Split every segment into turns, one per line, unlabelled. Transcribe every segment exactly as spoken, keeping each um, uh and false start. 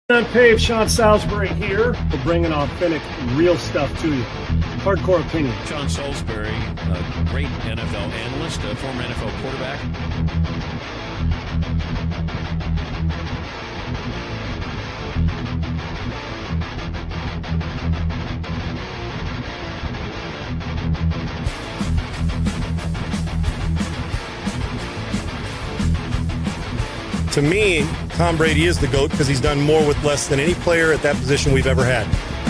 Unpaved, Sean Salisbury here. We're bringing authentic, real stuff to you. Hardcore opinion.
Sean Salisbury, a great N F L analyst, a former N F L quarterback.
To me, Tom Brady is the GOAT because he's done more with less than any player at that position we've ever had.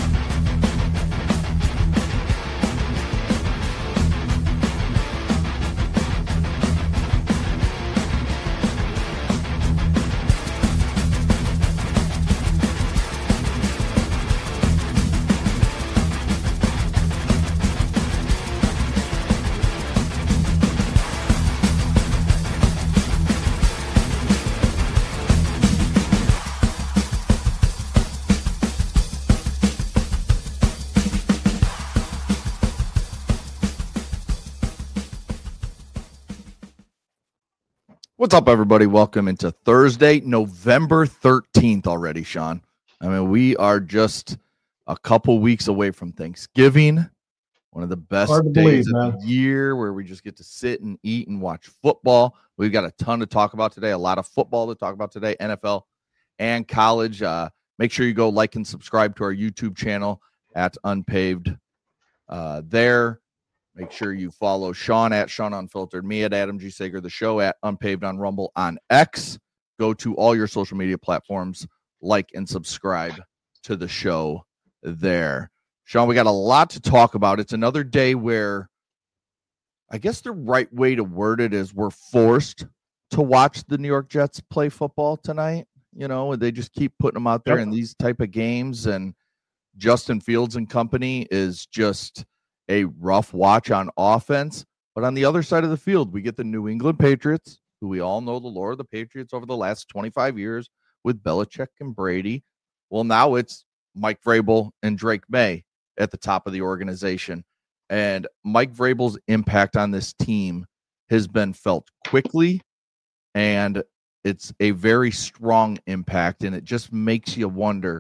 What's up, everybody? Welcome into Thursday, November thirteenth already, Sean. I mean, we are just a couple weeks away from Thanksgiving, one of the best days believe, of the year where we just get to sit and eat and watch football. We've got a ton to talk about today, a lot of football to talk about today, N F L and college. Uh, make sure you go like and subscribe to our YouTube channel at Unpaved uh, there. Make sure you follow Sean at Sean Unfiltered, me at Adam G. Sager, the show at Unpaved on Rumble on X. Go to all your social media platforms, like and subscribe to the show there. Sean, we got a lot to talk about. It's another day where I guess the right way to word it is we're forced to watch the New York Jets play football tonight. You know, they just keep putting them out there yep. in these type of games, and Justin Fields and company is just a rough watch on offense. But on the other side of the field, we get the New England Patriots, who we all know the lore of the Patriots over the last twenty-five years with Belichick and Brady. Well, now it's Mike Vrabel and Drake May at the top of the organization. And Mike Vrabel's impact on this team has been felt quickly, and it's a very strong impact, and it just makes you wonder,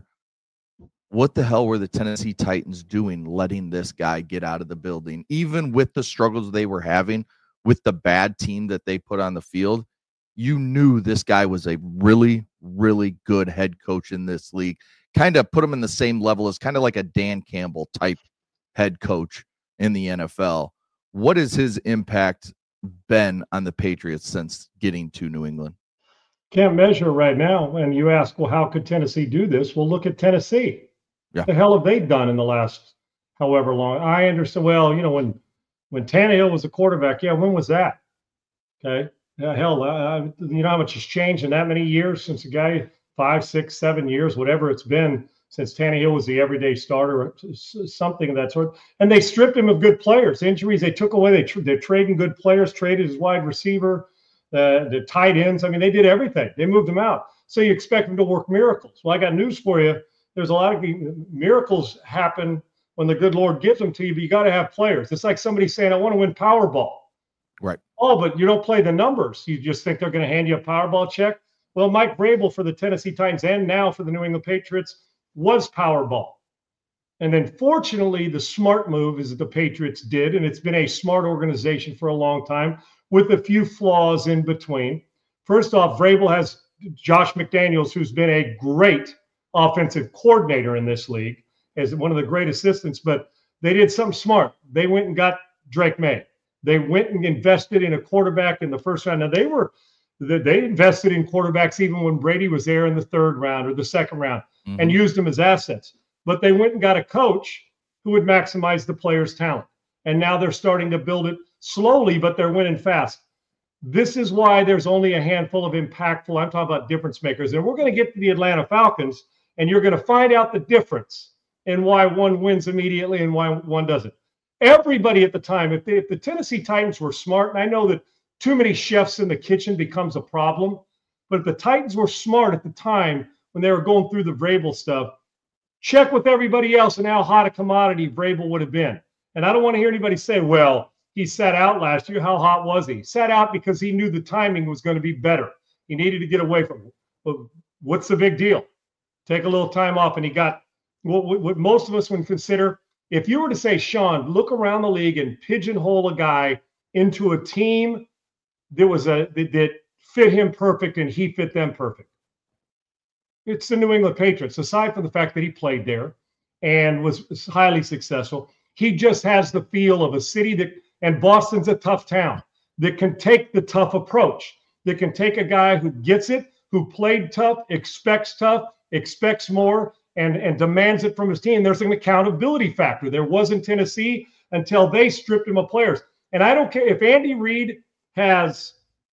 what the hell were the Tennessee Titans doing letting this guy get out of the building? Even with the struggles they were having with the bad team that they put on the field, you knew this guy was a really, really good head coach in this league. Kind of put him in the same level as kind of like a Dan Campbell type head coach in the N F L. What has his impact been on the Patriots since getting to New England?
Can't measure right now. And you ask, well, how could Tennessee do this? Well, look at Tennessee.
Yeah.
What the hell have they done in the last however long? I understand. Well, you know, when when Tannehill was a quarterback, yeah, when was that? Okay. Yeah, hell, uh, you know how much has changed in that many years since a guy, five, six, seven years, whatever it's been, since Tannehill was the everyday starter, something of that sort. And they stripped him of good players. Injuries, they took away. They tr- they're trading good players, traded his wide receiver, uh, the tight ends. I mean, they did everything. They moved him out. So you expect him to work miracles. Well, I got news for you. There's a lot of miracles happen when the good Lord gives them to you, but you got to have players. It's like somebody saying, I want to win Powerball.
Right.
Oh, but you don't play the numbers. You just think they're going to hand you a Powerball check. Well, Mike Vrabel for the Tennessee Titans and now for the New England Patriots was Powerball. And then fortunately, the smart move is that the Patriots did, and it's been a smart organization for a long time with a few flaws in between. First off, Vrabel has Josh McDaniels, who's been a great offensive coordinator in this league, as one of the great assistants, but they did something smart. They went and got Drake May. They went and invested in a quarterback in the first round. Now they were, they invested in quarterbacks even when Brady was there in the third round or the second round mm-hmm. and used them as assets. But they went and got a coach who would maximize the player's talent. And now they're starting to build it slowly, but they're winning fast. This is why there's only a handful of impactful, I'm talking about difference makers. And we're going to get to the Atlanta Falcons, and you're going to find out the difference in why one wins immediately and why one doesn't. Everybody at the time, if, they, if the Tennessee Titans were smart, and I know that too many chefs in the kitchen becomes a problem, but if the Titans were smart at the time when they were going through the Vrabel stuff, check with everybody else and how hot a commodity Vrabel would have been. And I don't want to hear anybody say, well, he sat out last year. How hot was he? Sat out because he knew the timing was going to be better. He needed to get away from it. But what's the big deal? take a little time off, and he got what, what most of us would consider. If you were to say, Sean, look around the league and pigeonhole a guy into a team that was a that, that fit him perfect and he fit them perfect, it's the New England Patriots. Aside from the fact that he played there and was highly successful, he just has the feel of a city that, and Boston's a tough town, that can take the tough approach, that can take a guy who gets it, who played tough, expects tough, expects more, and, and demands it from his team. There's an accountability factor. There was in Tennessee until they stripped him of players. And I don't care if Andy Reid has,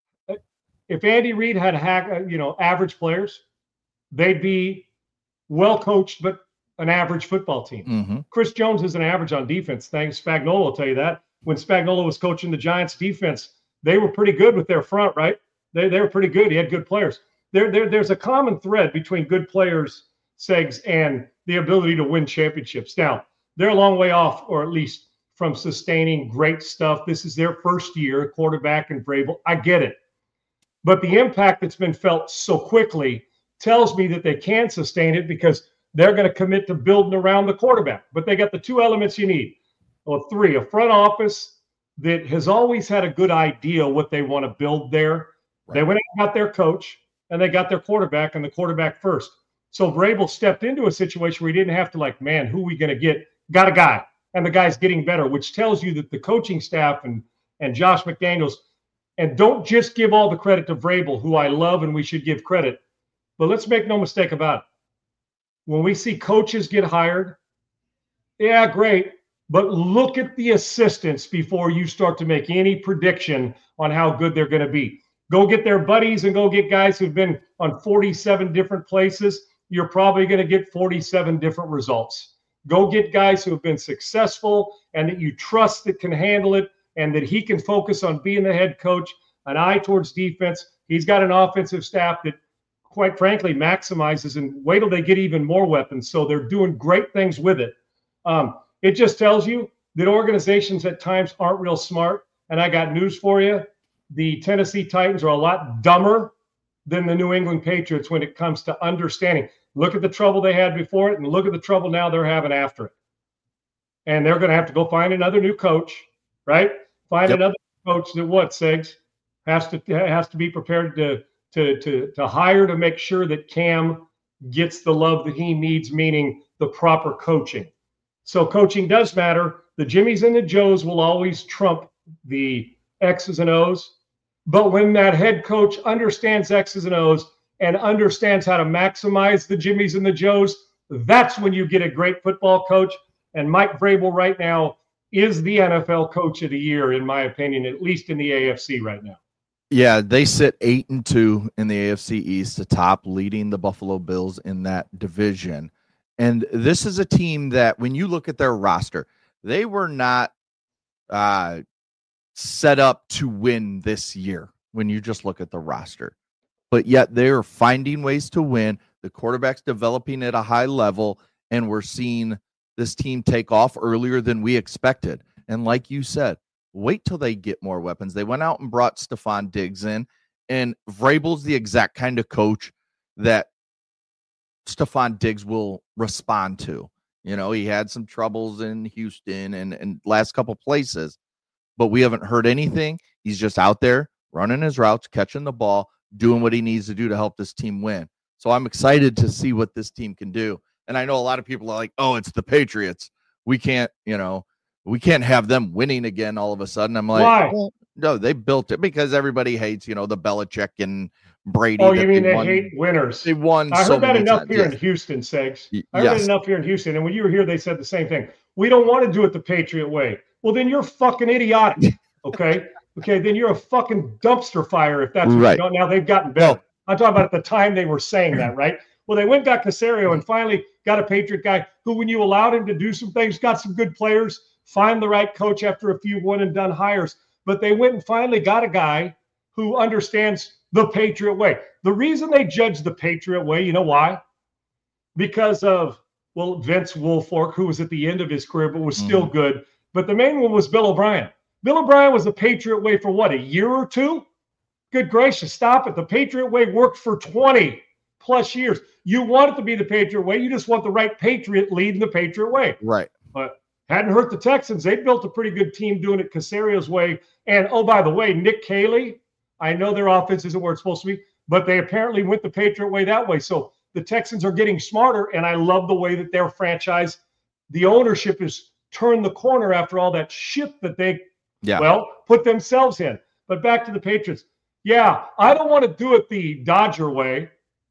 if Andy Reid had hack, you know, average players, they'd be well coached, but an average football team.
Mm-hmm.
Chris Jones is an average on defense. Thanks, Spagnuolo will tell you that. When Spagnuolo was coaching the Giants defense, they were pretty good with their front, right? They they were pretty good. He had good players. There, there there's a common thread between good players, Segs, and the ability to win championships. Now, they're a long way off, or at least from sustaining great stuff. This is their first year, quarterback and Vrabel. I get it. But the impact that's been felt so quickly tells me that they can sustain it because they're going to commit to building around the quarterback. But they got the two elements you need, or three, a front office that has always had a good idea what they want to build there. Right. They went and got their coach, and they got their quarterback, and the quarterback first. So Vrabel stepped into a situation where he didn't have to like, man, who are we going to get? Got a guy, and the guy's getting better, which tells you that the coaching staff and, and Josh McDaniels, and don't just give all the credit to Vrabel, who I love and we should give credit, but let's make no mistake about it. When we see coaches get hired, yeah, great, but look at the assistants before you start to make any prediction on how good they're going to be. Go get their buddies and go get guys who've been on forty-seven different places. You're probably going to get forty-seven different results. Go get guys who have been successful and that you trust that can handle it and that he can focus on being the head coach, an eye towards defense. He's got an offensive staff that, quite frankly, maximizes, and wait till they get even more weapons. So they're doing great things with it. Um, it just tells you that organizations at times aren't real smart. And I got news for you. The Tennessee Titans are a lot dumber than the New England Patriots when it comes to understanding. Look at the trouble they had before it and look at the trouble now they're having after it. And they're going to have to go find another new coach, right? Find yep. another coach that what, Segs, has to has to be prepared to To, to, to hire to make sure that Cam gets the love that he needs, meaning the proper coaching. So coaching does matter. The Jimmies and the Joes will always trump the X's and O's. But when that head coach understands X's and O's and understands how to maximize the Jimmies and the Joes, that's when you get a great football coach. And Mike Vrabel right now is the N F L coach of the year, in my opinion, at least in the A F C right now.
Yeah, they sit eight and two in the A F C East, atop, leading the Buffalo Bills in that division. And this is a team that, when you look at their roster, they were not uh, set up to win this year when you just look at the roster. But yet they are finding ways to win. The quarterback's developing at a high level, and we're seeing this team take off earlier than we expected. And like you said, wait till they get more weapons. They went out and brought Stephon Diggs in, and Vrabel's the exact kind of coach that Stephon Diggs will respond to. You know, he had some troubles in Houston and, and last couple places, but we haven't heard anything. He's just out there running his routes, catching the ball, doing what he needs to do to help this team win. So I'm excited to see what this team can do. And I know a lot of people are like, oh, it's the Patriots. We can't, you know, we can't have them winning again all of a sudden. I'm like,
why?
Well, no, they built it because everybody hates, you know, the Belichick and Brady.
Oh, you mean
they,
they
won.
hate winners?
They won.
I heard
so
that enough
times.
here
yes.
in Houston, Segs. I heard
yes.
that enough here in Houston. And when you were here, they said the same thing. We don't want to do it the Patriot way. Well, then you're fucking idiotic. Okay. Okay. Then you're a fucking dumpster fire if that's what
right.
you don't. Now they've gotten better.
Well,
I'm talking about at the time they were saying that, right? Well, they went got Caserio and finally got a Patriot guy who, when you allowed him to do some things, got some good players, find the right coach after a few one and done hires. But they went and finally got a guy who understands the Patriot way. The reason they judge the Patriot way, you know why? Because of, well, Vince Wilfork, who was at the end of his career, but was mm-hmm. still good. But the main one was Bill O'Brien. Bill O'Brien was the Patriot way for what, a year or two? Good gracious, stop it. The Patriot way worked for twenty. plus years. You want it to be the Patriot way. You just want the right Patriot leading the Patriot way.
Right.
But hadn't hurt the Texans. They built a pretty good team doing it Caserio's way. And, oh, by the way, Nick Caley, I know their offense isn't where it's supposed to be, but they apparently went the Patriot way that way. So the Texans are getting smarter, and I love the way that their franchise, the ownership has turned the corner after all that shit that they,
yeah.
well, put themselves in. But back to the Patriots. Yeah, I don't want to do it the Dodger way.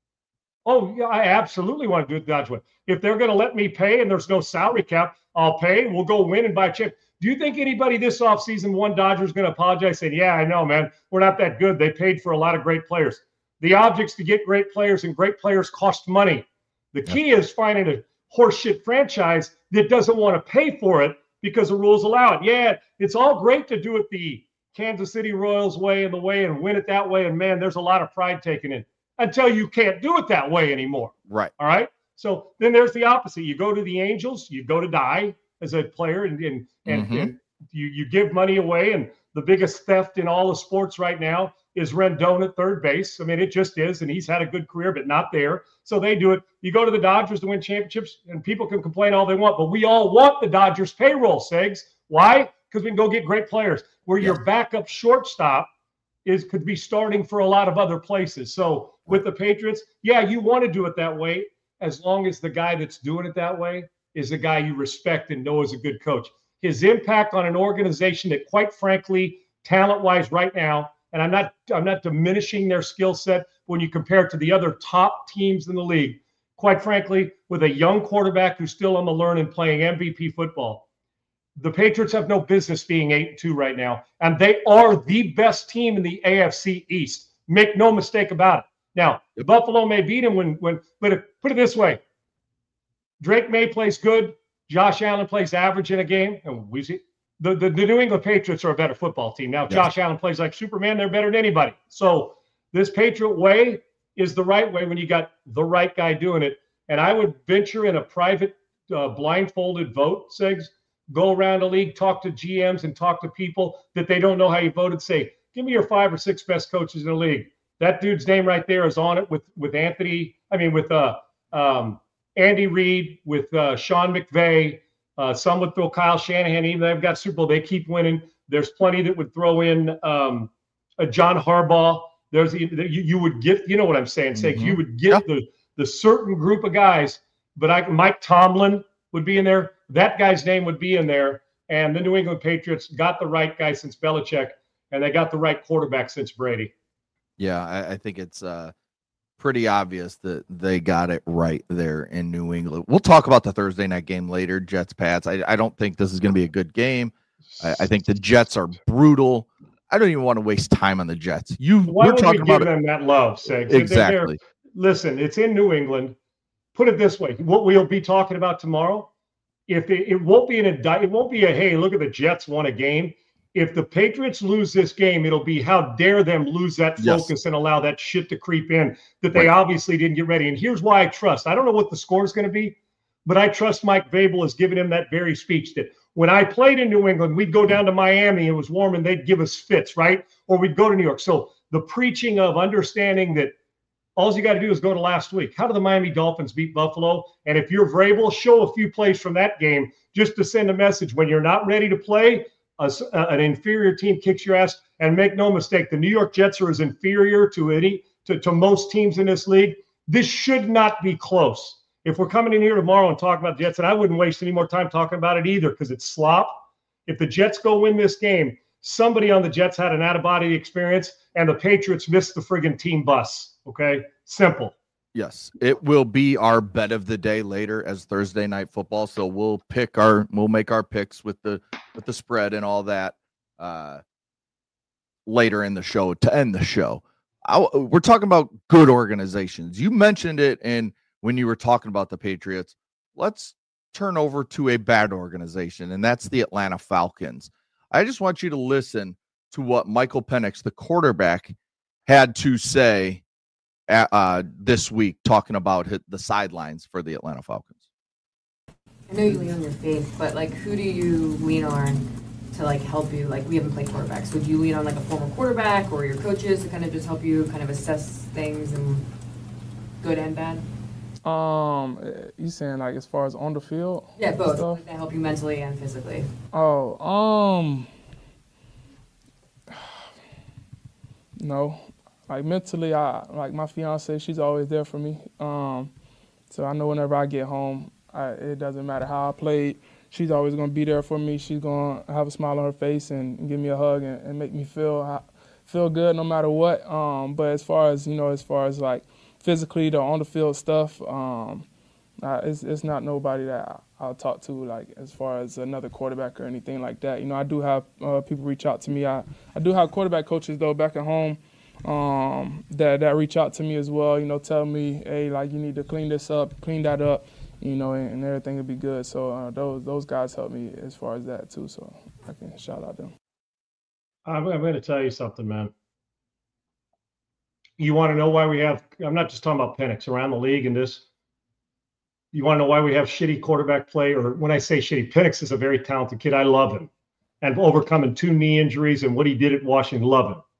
Oh, yeah, I absolutely want to do it the Dodger way. If they're going to let me pay and there's no salary cap, I'll pay. We'll go win and buy a chip. Do you think anybody this offseason, one Dodger, is going to apologize saying, yeah, I know, man, we're not that good. They paid for a lot of great players. The object's to get great players, and great players cost money. The key yeah. is finding a horseshit franchise that doesn't want to pay for it because the rules allow it. Yeah, it's all great to do it the Kansas City Royals way and the way and win it that way. And, man, there's a lot of pride taken in until you can't do it that way anymore.
Right.
All right? So then there's the opposite. You go to the Angels, you go to die as a player, and and, and, mm-hmm. and you, you give money away. And the biggest theft in all of sports right now is Rendon at third base. I mean, it just is, and he's had a good career, but not there. So they do it. You go to the Dodgers to win championships, and people can complain all they want, but we all want the Dodgers payroll, Segs. Why? Because we can go get great players. Where yeah. your backup shortstop is could be starting for a lot of other places. So with the Patriots, yeah, you want to do it that way as long as the guy that's doing it that way is the guy you respect and know is a good coach. His impact on an organization that, quite frankly, talent-wise right now, and I'm not I'm not diminishing their skill set when you compare it to the other top teams in the league, quite frankly, with a young quarterback who's still on the learn and playing M V P football, the Patriots have no business being eight and two right now, and they are the best team in the A F C East. Make no mistake about it. Now, Buffalo may beat him when, when but if, put it this way. Drake May plays good. Josh Allen plays average in a game. And we see the, the, the New England Patriots are a better football team. Now, Josh yeah. Allen plays like Superman. They're better than anybody. So this Patriot way is the right way when you got the right guy doing it. And I would venture in a private uh, blindfolded vote, Segs, go around the league, talk to G Ms and talk to people that they don't know how you voted. Say, give me your five or six best coaches in the league. That dude's name right there is on it with, with Anthony, I mean, with uh, um, Andy Reid, with uh, Sean McVay, uh, some would throw Kyle Shanahan. Even they've got Super Bowl, they keep winning. There's plenty that would throw in um, a John Harbaugh. There's you, you would get, you know what I'm saying, Say mm-hmm. you would get yep. the the certain group of guys. But I, Mike Tomlin would be in there. That guy's name would be in there. And the New England Patriots got the right guy since Belichick, and they got the right quarterback since Brady.
Yeah, I, I think it's uh, pretty obvious that they got it right there in New England. We'll talk about the Thursday night game later, Jets, Pats. I, I don't think this is going to be a good game. I, I think the Jets are brutal. I don't even want to waste time on the Jets. You,
Why
we're
would
talking
we give
about
them
it.
that love, Segs?
Exactly.
They're, they're, listen, it's in New England. Put it this way: what we'll be talking about tomorrow, if it, it won't be an indict, it won't be a hey, look at the Jets won a game. If the Patriots lose this game, it'll be how dare them lose that focus yes. and allow that shit to creep in that they right. obviously didn't get ready. And here's why I trust. I don't know what the score is going to be, but I trust Mike Vrabel has given him that very speech that when I played in New England, we'd go down to Miami, it was warm, and they'd give us fits, right? Or we'd go to New York. So the preaching of understanding that all you got to do is go to last week. How do the Miami Dolphins beat Buffalo? And if you're Vrabel, show a few plays from that game just to send a message. When you're not ready to play, a, an inferior team kicks your ass. And make no mistake, the New York Jets are as inferior to any to, to most teams in this league. This should not be close. If we're coming in here tomorrow and talking about the Jets, and I wouldn't waste any more time talking about it either because it's slop. If the Jets go win this game, somebody on the Jets had an out-of-body experience, and the Patriots missed the friggin' team bus. Okay? Simple.
Yes, it will be our bet of the day later as Thursday night football. So we'll pick our, we'll make our picks with the with the spread and all that uh, later in the show to end the show. I, we're talking about good organizations. You mentioned it, and when you were talking about the Patriots, let's turn over to a bad organization, and that's the Atlanta Falcons. I just want you to listen to what Michael Penix, the quarterback, had to say Uh, this week talking about the sidelines for the Atlanta Falcons.
I know you lean on your faith, but like, who do you lean on to like help you? Like, we haven't played quarterbacks. Would you lean on like a former quarterback or your coaches to kind of just help you kind of assess things? And good and bad?
Um, you saying like as far as on the field?
Yeah, both.
Stuff?
Like, that help you mentally and physically.
Oh, um, no, like mentally, I like my fiance. She's always there for me. Um, so I know whenever I get home, I, it doesn't matter how I played. She's always gonna be there for me. She's gonna have a smile on her face and give me a hug and, and make me feel feel good no matter what. Um, but as far as you know, as far as like physically, the on the field stuff, um, uh, it's it's not nobody that I'll talk to like as far as another quarterback or anything like that. You know, I do have uh, people reach out to me. I, I do have quarterback coaches though back at home um, that that reach out to me as well. You know, tell me, hey, like you need to clean this up, clean that up. You know, and, and everything will be good. So uh, those those guys help me as far as that too. So I can shout out them.
I'm, I'm going to tell you something, man. You want to know why we have? I'm not just talking about Penix around the league and this. You want to know why we have shitty quarterback play? Or when I say shitty, Penix is a very talented kid. I love him, and overcoming two knee injuries and what he did at Washington, love him.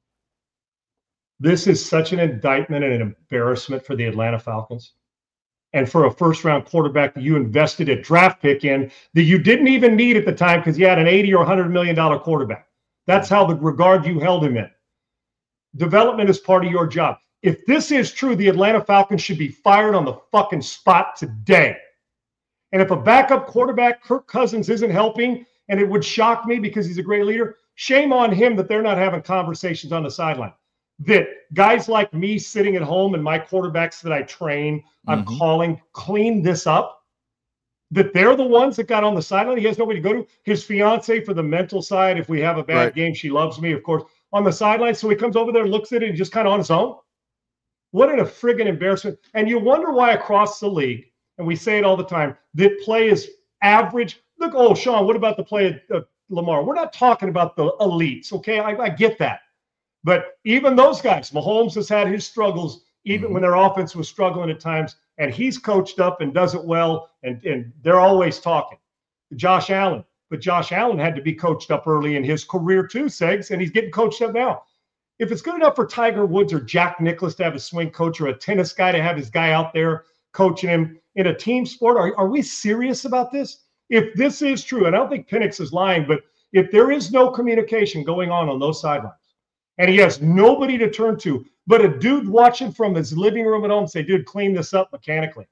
This is such an indictment and an embarrassment for the Atlanta Falcons. And for a first-round quarterback that you invested a draft pick in that you didn't even need at the time because you had an eighty or one hundred million dollars quarterback. That's how the regard you held him in. Development is part of your job. If this is true, the Atlanta Falcons should be fired on the fucking spot today. And if a backup quarterback, Kirk Cousins, isn't helping, and it would shock me because he's a great leader, shame on him that they're not having conversations on the sideline. That guys like me sitting at home and my quarterbacks that I train, I'm mm-hmm. calling, clean this up, that they're the ones that got on the sideline. He has nobody to go to. His fiance for the mental side, if we have a bad right. game, she loves me, of course, on the sideline. So he comes over there, looks at it, and just kind of on his own. What a friggin' embarrassment. And you wonder why across the league, and we say it all the time, that play is average. Look, oh, Sean, what about the play at uh, Lamar? We're not talking about the elites, okay? I, I get that. But even those guys, Mahomes has had his struggles, even mm-hmm. when their offense was struggling at times, and he's coached up and does it well, and, and they're always talking. Josh Allen, but Josh Allen had to be coached up early in his career too, Segs, and he's getting coached up now. If it's good enough for Tiger Woods or Jack Nicklaus to have a swing coach or a tennis guy to have his guy out there coaching him in a team sport, are, are we serious about this? If this is true, and I don't think Penix is lying, but if there is no communication going on on those sidelines, and he has nobody to turn to, but a dude watching from his living room at home say, dude, clean this up mechanically.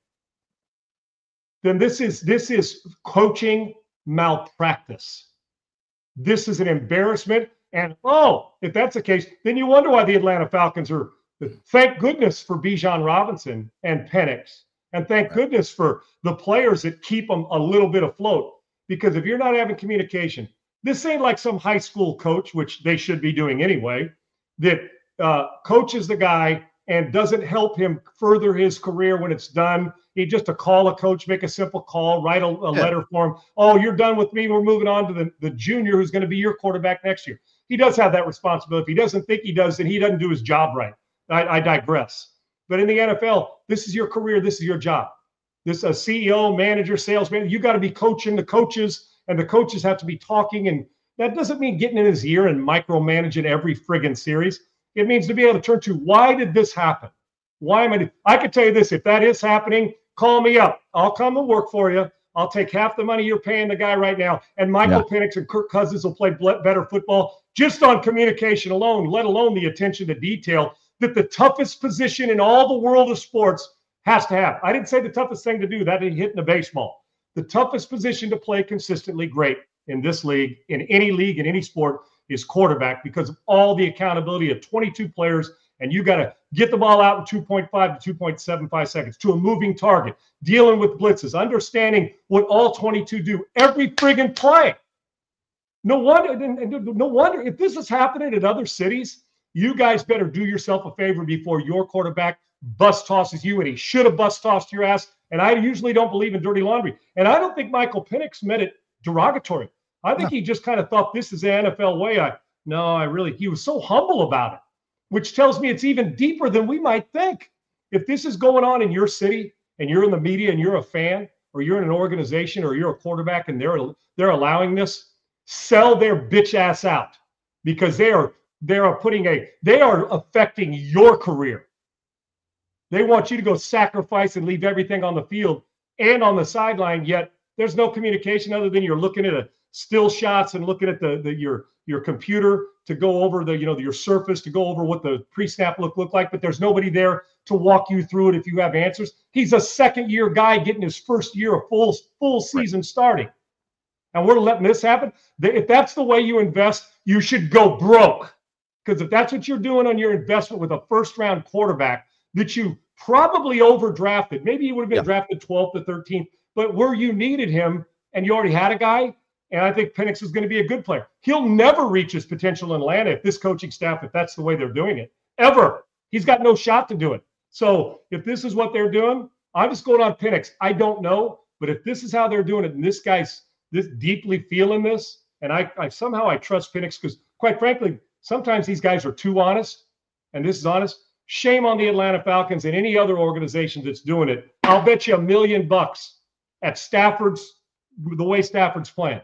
Then this is this is coaching malpractice. This is an embarrassment. And, oh, if that's the case, then you wonder why the Atlanta Falcons are, thank goodness for Bijan Robinson and Penix. And thank goodness for the players that keep them a little bit afloat. Because if you're not having communication, this ain't like some high school coach, which they should be doing anyway, that uh, coaches the guy and doesn't help him further his career when it's done. He just to call a coach, make a simple call, write a, a yeah. letter for him. Oh, you're done with me. We're moving on to the, the junior who's going to be your quarterback next year. He does have that responsibility. If he doesn't think he does, then he doesn't do his job right. I, I digress. But in the N F L, this is your career. This is your job. This is a C E O, manager, salesman. You got to be coaching the coaches. And the coaches have to be talking, and that doesn't mean getting in his ear and micromanaging every friggin' series. It means to be able to turn to, why did this happen? Why am I? I could tell you this, if that is happening, call me up. I'll come and work for you. I'll take half the money you're paying the guy right now, and Michael yeah. Penix and Kirk Cousins will play better football just on communication alone, let alone the attention to detail that the toughest position in all the world of sports has to have. I didn't say the toughest thing to do, that ain't hitting a baseball. The toughest position to play consistently great in this league, in any league, in any sport, is quarterback because of all the accountability of twenty-two players, and you got to get the ball out in two point five to two point seven five seconds to a moving target, dealing with blitzes, understanding what all twenty-two do every friggin' play. No wonder, no wonder if this is happening in other cities, you guys better do yourself a favor before your quarterback bus tosses you, and he should have bus tossed your ass. And I usually don't believe in dirty laundry. And I don't think Michael Penix meant it derogatory. I think he just kind of thought this is the N F L way. I no, I really, he was so humble about it, which tells me it's even deeper than we might think. If this is going on in your city and you're in the media and you're a fan, or you're in an organization, or you're a quarterback and they're they're allowing this, sell their bitch ass out, because they are they are putting a they are affecting your career. They want you to go sacrifice and leave everything on the field and on the sideline, yet there's no communication other than you're looking at a still shots and looking at the, the your your computer to go over the, you know, your surface to go over what the pre-snap look look like, but there's nobody there to walk you through it if you have answers. He's a second year guy getting his first year of full full season starting. And we're letting this happen. If that's the way you invest, you should go broke. Because if that's what you're doing on your investment with a first round quarterback that you probably overdrafted, maybe he would have been yeah. drafted twelfth to thirteenth, but where you needed him and you already had a guy, and I think Penix is going to be a good player. He'll never reach his potential in Atlanta if this coaching staff, if that's the way they're doing it, ever. He's got no shot to do it. So if this is what they're doing, I'm just going on Penix. I don't know, but if this is how they're doing it, and this guy's this deeply feeling this, and I, I somehow I trust Penix because, quite frankly, sometimes these guys are too honest, and this is honest. Shame on the Atlanta Falcons and any other organization that's doing it. I'll bet you a million bucks at Stafford's, the way Stafford's playing.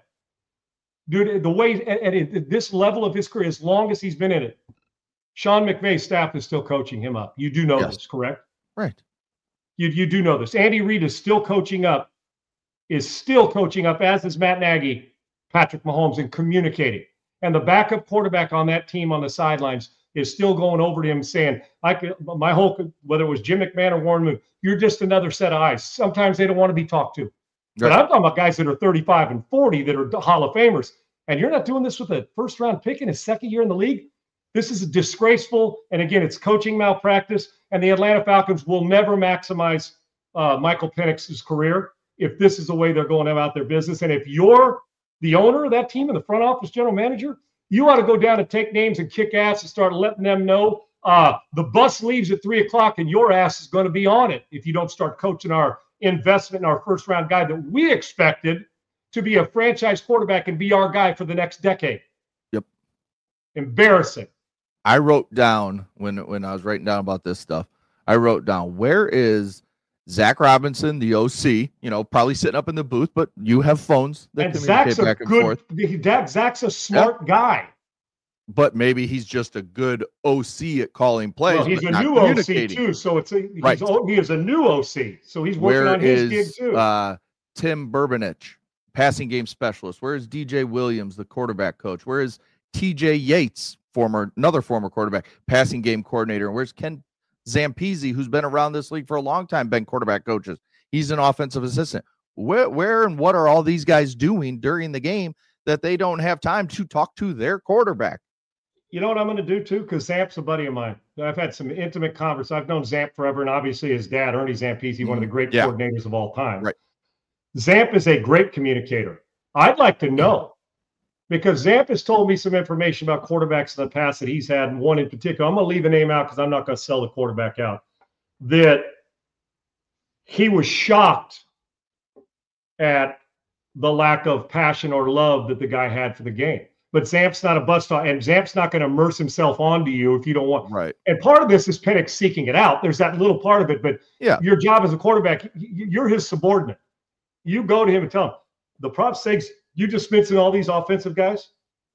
Dude, the way at, at this level of his career, as long as he's been in it, Sean McVay's staff is still coaching him up. You do know yes. this, correct?
Right.
You, you do know this. Andy Reid is still coaching up, is still coaching up, as is Matt Nagy, Patrick Mahomes, and communicating. And the backup quarterback on that team on the sidelines is still going over to him saying, I could, my whole, whether it was Jim McMahon or Warren Moon, you're just another set of eyes. Sometimes they don't want to be talked to. Right. But I'm talking about guys that are thirty-five and forty that are Hall of Famers. And you're not doing this with a first round pick in his second year in the league. This is disgraceful. And again, it's coaching malpractice. And the Atlanta Falcons will never maximize uh, Michael Penix's career if this is the way they're going about their business. And if you're the owner of that team and the front office general manager, you ought to go down and take names and kick ass and start letting them know uh, the bus leaves at three o'clock and your ass is going to be on it if you don't start coaching our investment in our first round guy that we expected to be a franchise quarterback and be our guy for the next decade.
Yep.
Embarrassing.
I wrote down when, when I was writing down about this stuff, I wrote down, where is Zach Robinson, the O C, you know, probably sitting up in the booth, but you have phones that
and
communicate
Zach's
back
a
and
good,
forth.
That, Zach's a smart yeah. guy.
But maybe he's just a good O C at calling plays.
Well, he's
but
a new O C too, so it's a, he's
right.
o, he is a new O C, so he's working
Where
on his
is,
gig too.
Uh, Tim Burbinich, passing game specialist? Where is D J Williams, the quarterback coach? Where is T J Yates, former another former quarterback, passing game coordinator? And where's Ken Zampese, who's been around this league for a long time, been quarterback coaches? He's an offensive assistant. Where, where and what are all these guys doing during the game that they don't have time to talk to their quarterback?
You know what I'm going to do too? Because Zamp's a buddy of mine. I've had some intimate conversations. I've known Zamp forever, and obviously his dad, Ernie Zampese, mm-hmm. one of the great yeah. coordinators of all time.
Right.
Zamp is a great communicator. I'd like to know, because Zamp has told me some information about quarterbacks in the past that he's had, and one in particular. I'm going to leave the name out because I'm not going to sell the quarterback out. That he was shocked at the lack of passion or love that the guy had for the game. But Zamp's not a bust off, and Zamp's not going to immerse himself onto you if you don't want.
Right.
And part of this is Penix seeking it out. There's that little part of it, but
yeah.
your job as a quarterback, you're his subordinate. You go to him and tell him, the prop sakes, you just mentioned all these offensive guys.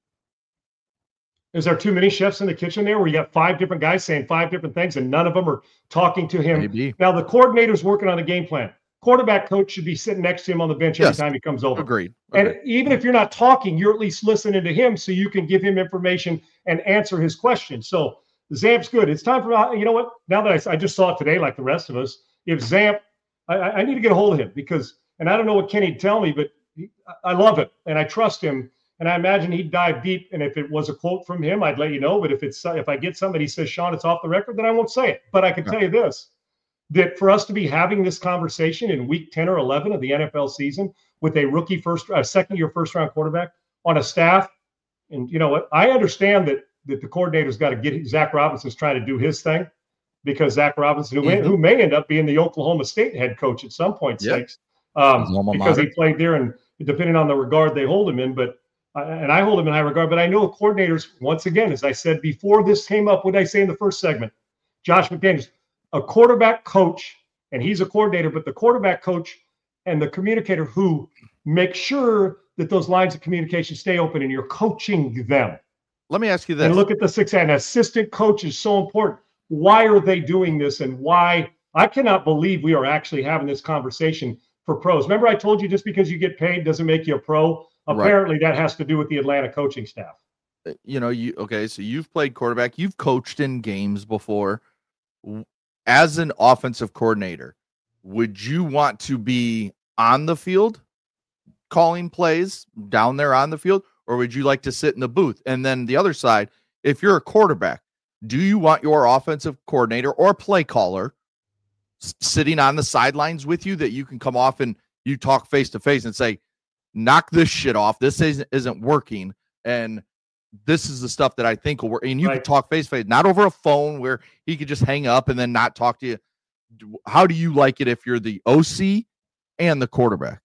Is there too many chefs in the kitchen there where you got five different guys saying five different things and none of them are talking to him?
Maybe.
Now, the coordinator's working on a game plan. Quarterback coach should be sitting next to him on the bench every yes. time he comes over.
Agreed.
And
Agreed.
even if you're not talking, you're at least listening to him so you can give him information and answer his questions. So Zamp's good. It's time for, you know what, now that I, I just saw it today, like the rest of us, if Zamp, I, I need to get a hold of him because, and I don't know what Kenny'd tell me, but he, I love it and I trust him. And I imagine he'd dive deep. And if it was a quote from him, I'd let you know. But if it's if I get somebody says, Sean, it's off the record, then I won't say it. But I can tell you this, that for us to be having this conversation in week ten or eleven of the N F L season with a rookie first, uh, second year first round quarterback on a staff, and you know what? I understand that that the coordinator's got to get Zach Robinson's trying to do his thing because Zach Robinson, who, mm-hmm. may, who may end up being the Oklahoma State head coach at some point,
yep.
um, because he played there and depending on the regard they hold him in, but uh, and I hold him in high regard. But I know coordinators, once again, as I said before this came up, what did I say in the first segment? Josh McDaniels, a quarterback coach, and he's a coordinator, but the quarterback coach and the communicator who make sure that those lines of communication stay open and you're coaching them.
Let me ask you this.
And look at the six. An assistant coach is so important. Why are they doing this? And why I cannot believe we are actually having this conversation for pros. Remember, I told you just because you get paid doesn't make you a pro. Apparently, right. That has to do with the Atlanta coaching staff.
You know, you okay, so you've played quarterback, you've coached in games before. As an offensive coordinator, would you want to be on the field calling plays down there on the field, or would you like to sit in the booth? And then the other side, if you're a quarterback, do you want your offensive coordinator or play caller s- sitting on the sidelines with you that you can come off and you talk face to face and say, knock this shit off. This isn't, isn't working. And this is the stuff that I think will work. And you right. can talk face to face, not over a phone where he could just hang up and then not talk to you. How do you like it if you're the O C and the quarterback?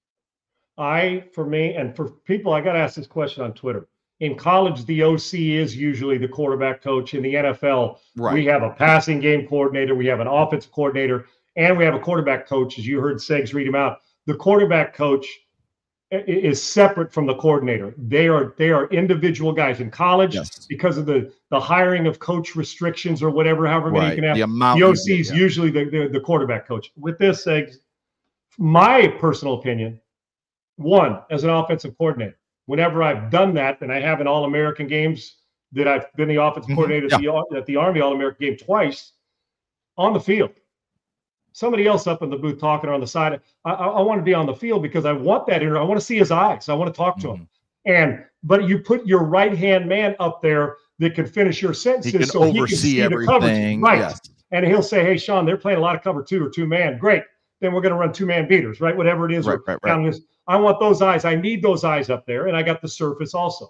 I, for me, and for people, I got to ask this question on Twitter. In college, the O C is usually the quarterback coach. In the N F L, right. we have a passing game coordinator, we have an offensive coordinator, and we have a quarterback coach. As you heard Segs read him out, the quarterback coach is separate from the coordinator. They are they are individual guys. In college, yes. because of the, the hiring of coach restrictions or whatever, however many right. you can have, the, amount the O C is yeah. usually the, the, the quarterback coach. With this, Segs, my personal opinion, one, as an offensive coordinator, whenever I've done that, and I have in All-American games that I've been the offensive mm-hmm. coordinator yeah. at, the, at the Army All-American game twice, on the field. Somebody else up in the booth talking or on the side. I, I, I want to be on the field because I want that inter- I want to see his eyes. I want to talk to mm-hmm. him. And but you put your right-hand man up there that can finish your sentences
he can
so
oversee
he can see
everything.
the coverage. Right.
Yes.
And he'll say, hey, Sean, they're playing a lot of cover two or two-man. Great. Then we're going to run two-man beaters, right? Whatever it is.
Right, right, right.
I want those eyes. I need those eyes up there, and I got the surface also.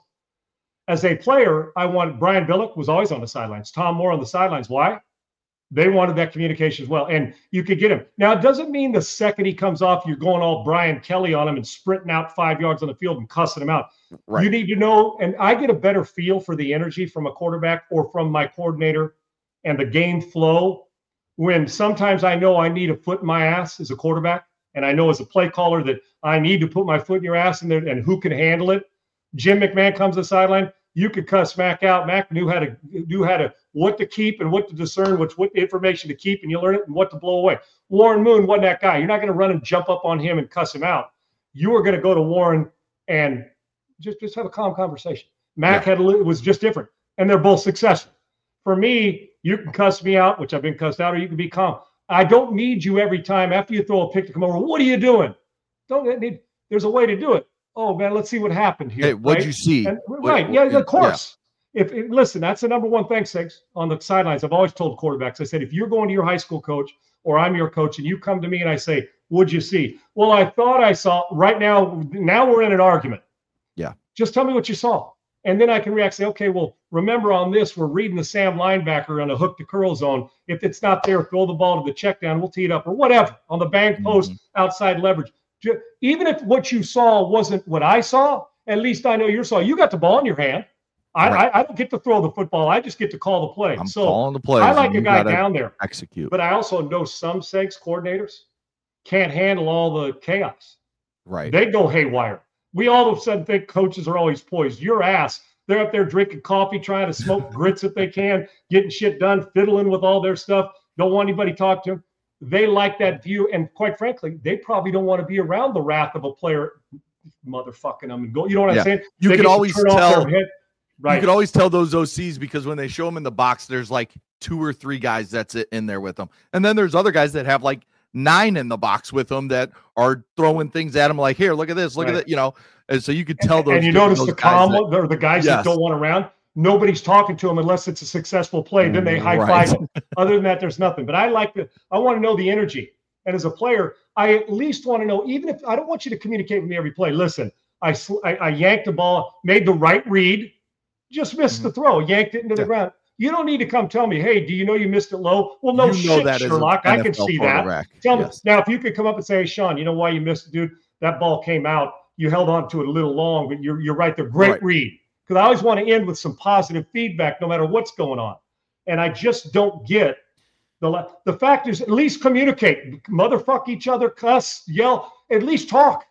As a player, I want Brian Billick was always on the sidelines. Tom Moore on the sidelines. Why? They wanted that communication as well, and you could get him. Now, it doesn't mean the second he comes off, you're going all Brian Kelly on him and sprinting out five yards on the field and cussing him out. Right. You need to know, and I get a better feel for the energy from a quarterback or from my coordinator and the game flow when sometimes I know I need a foot in my ass as a quarterback. And I know as a play caller that I need to put my foot in your ass and, there, and who can handle it. Jim McMahon comes to the sideline. You could cuss Mac out. Mac knew how to knew how to what to keep and what to discern, which what information to keep, and you learn it and what to blow away. Warren Moon wasn't that guy. You're not going to run and jump up on him and cuss him out. You are going to go to Warren and just, just have a calm conversation. Mac yeah. had a, was just different, and they're both successful. For me, you can cuss me out, which I've been cussed out, or you can be calm. I don't need you every time after you throw a pick to come over. What are you doing? Don't need. There's a way to do it. Oh man, let's see what happened here.
Hey, what'd
right?
you see?
And, right? What, yeah, of course. Yeah. If, if listen, that's the number one thing, Six, on the sidelines. I've always told quarterbacks. I said, if you're going to your high school coach or I'm your coach, and you come to me and I say, "What'd you see?" Well, I thought I saw. Right now, now we're in an argument.
Yeah.
Just tell me what you saw. And then I can react, say, okay, well, remember on this, we're reading the Sam linebacker on a hook to curl zone. If it's not there, throw the ball to the check down. We'll tee it up or whatever on the bang post, mm-hmm. outside leverage. Even if what you saw wasn't what I saw, at least I know you saw. You got the ball in your hand. I, right. I, I don't get to throw the football. I just get to call the play.
I'm
so
calling the play.
I like a guy down there.
Execute.
But I also know some Segs coordinators can't handle all the chaos.
Right.
They go haywire. We all of a sudden think coaches are always poised. Your ass. They're up there drinking coffee, trying to smoke grits if they can, getting shit done, fiddling with all their stuff. Don't want anybody to talk to them. They like that view. And quite frankly, they probably don't want to be around the wrath of a player motherfucking them and go. You know what
yeah.
I'm saying?
You
they
can always tell.
Right.
You can always tell those O Cs because when they show them in the box, there's like two or three guys that's it in there with them. And then there's other guys that have like nine in the box with them that are throwing things at them like, here, look at this, look right. at that, you know. And so you could tell those.
And you notice the calm that, or the guys yes. that don't want around. Nobody's talking to them unless it's a successful play. Then they high five. Right. Other than that, there's nothing. But I like the. I want to know the energy. And as a player, I at least want to know. Even if I don't want you to communicate with me every play. Listen, I I, I yanked the ball, made the right read, just missed mm-hmm. the throw, yanked it into yeah. the ground. You don't need to come tell me, hey, do you know you missed it low? Well, no you know shit, that Sherlock. I can see that. Tell yes. me now if you could come up and say, hey, Sean, you know why you missed it, dude? That ball came out. You held on to it a little long, but you're you're right. They're great right. read. Because I always want to end with some positive feedback, no matter what's going on. And I just don't get the the fact is, at least communicate, motherfuck each other, cuss, yell, at least talk.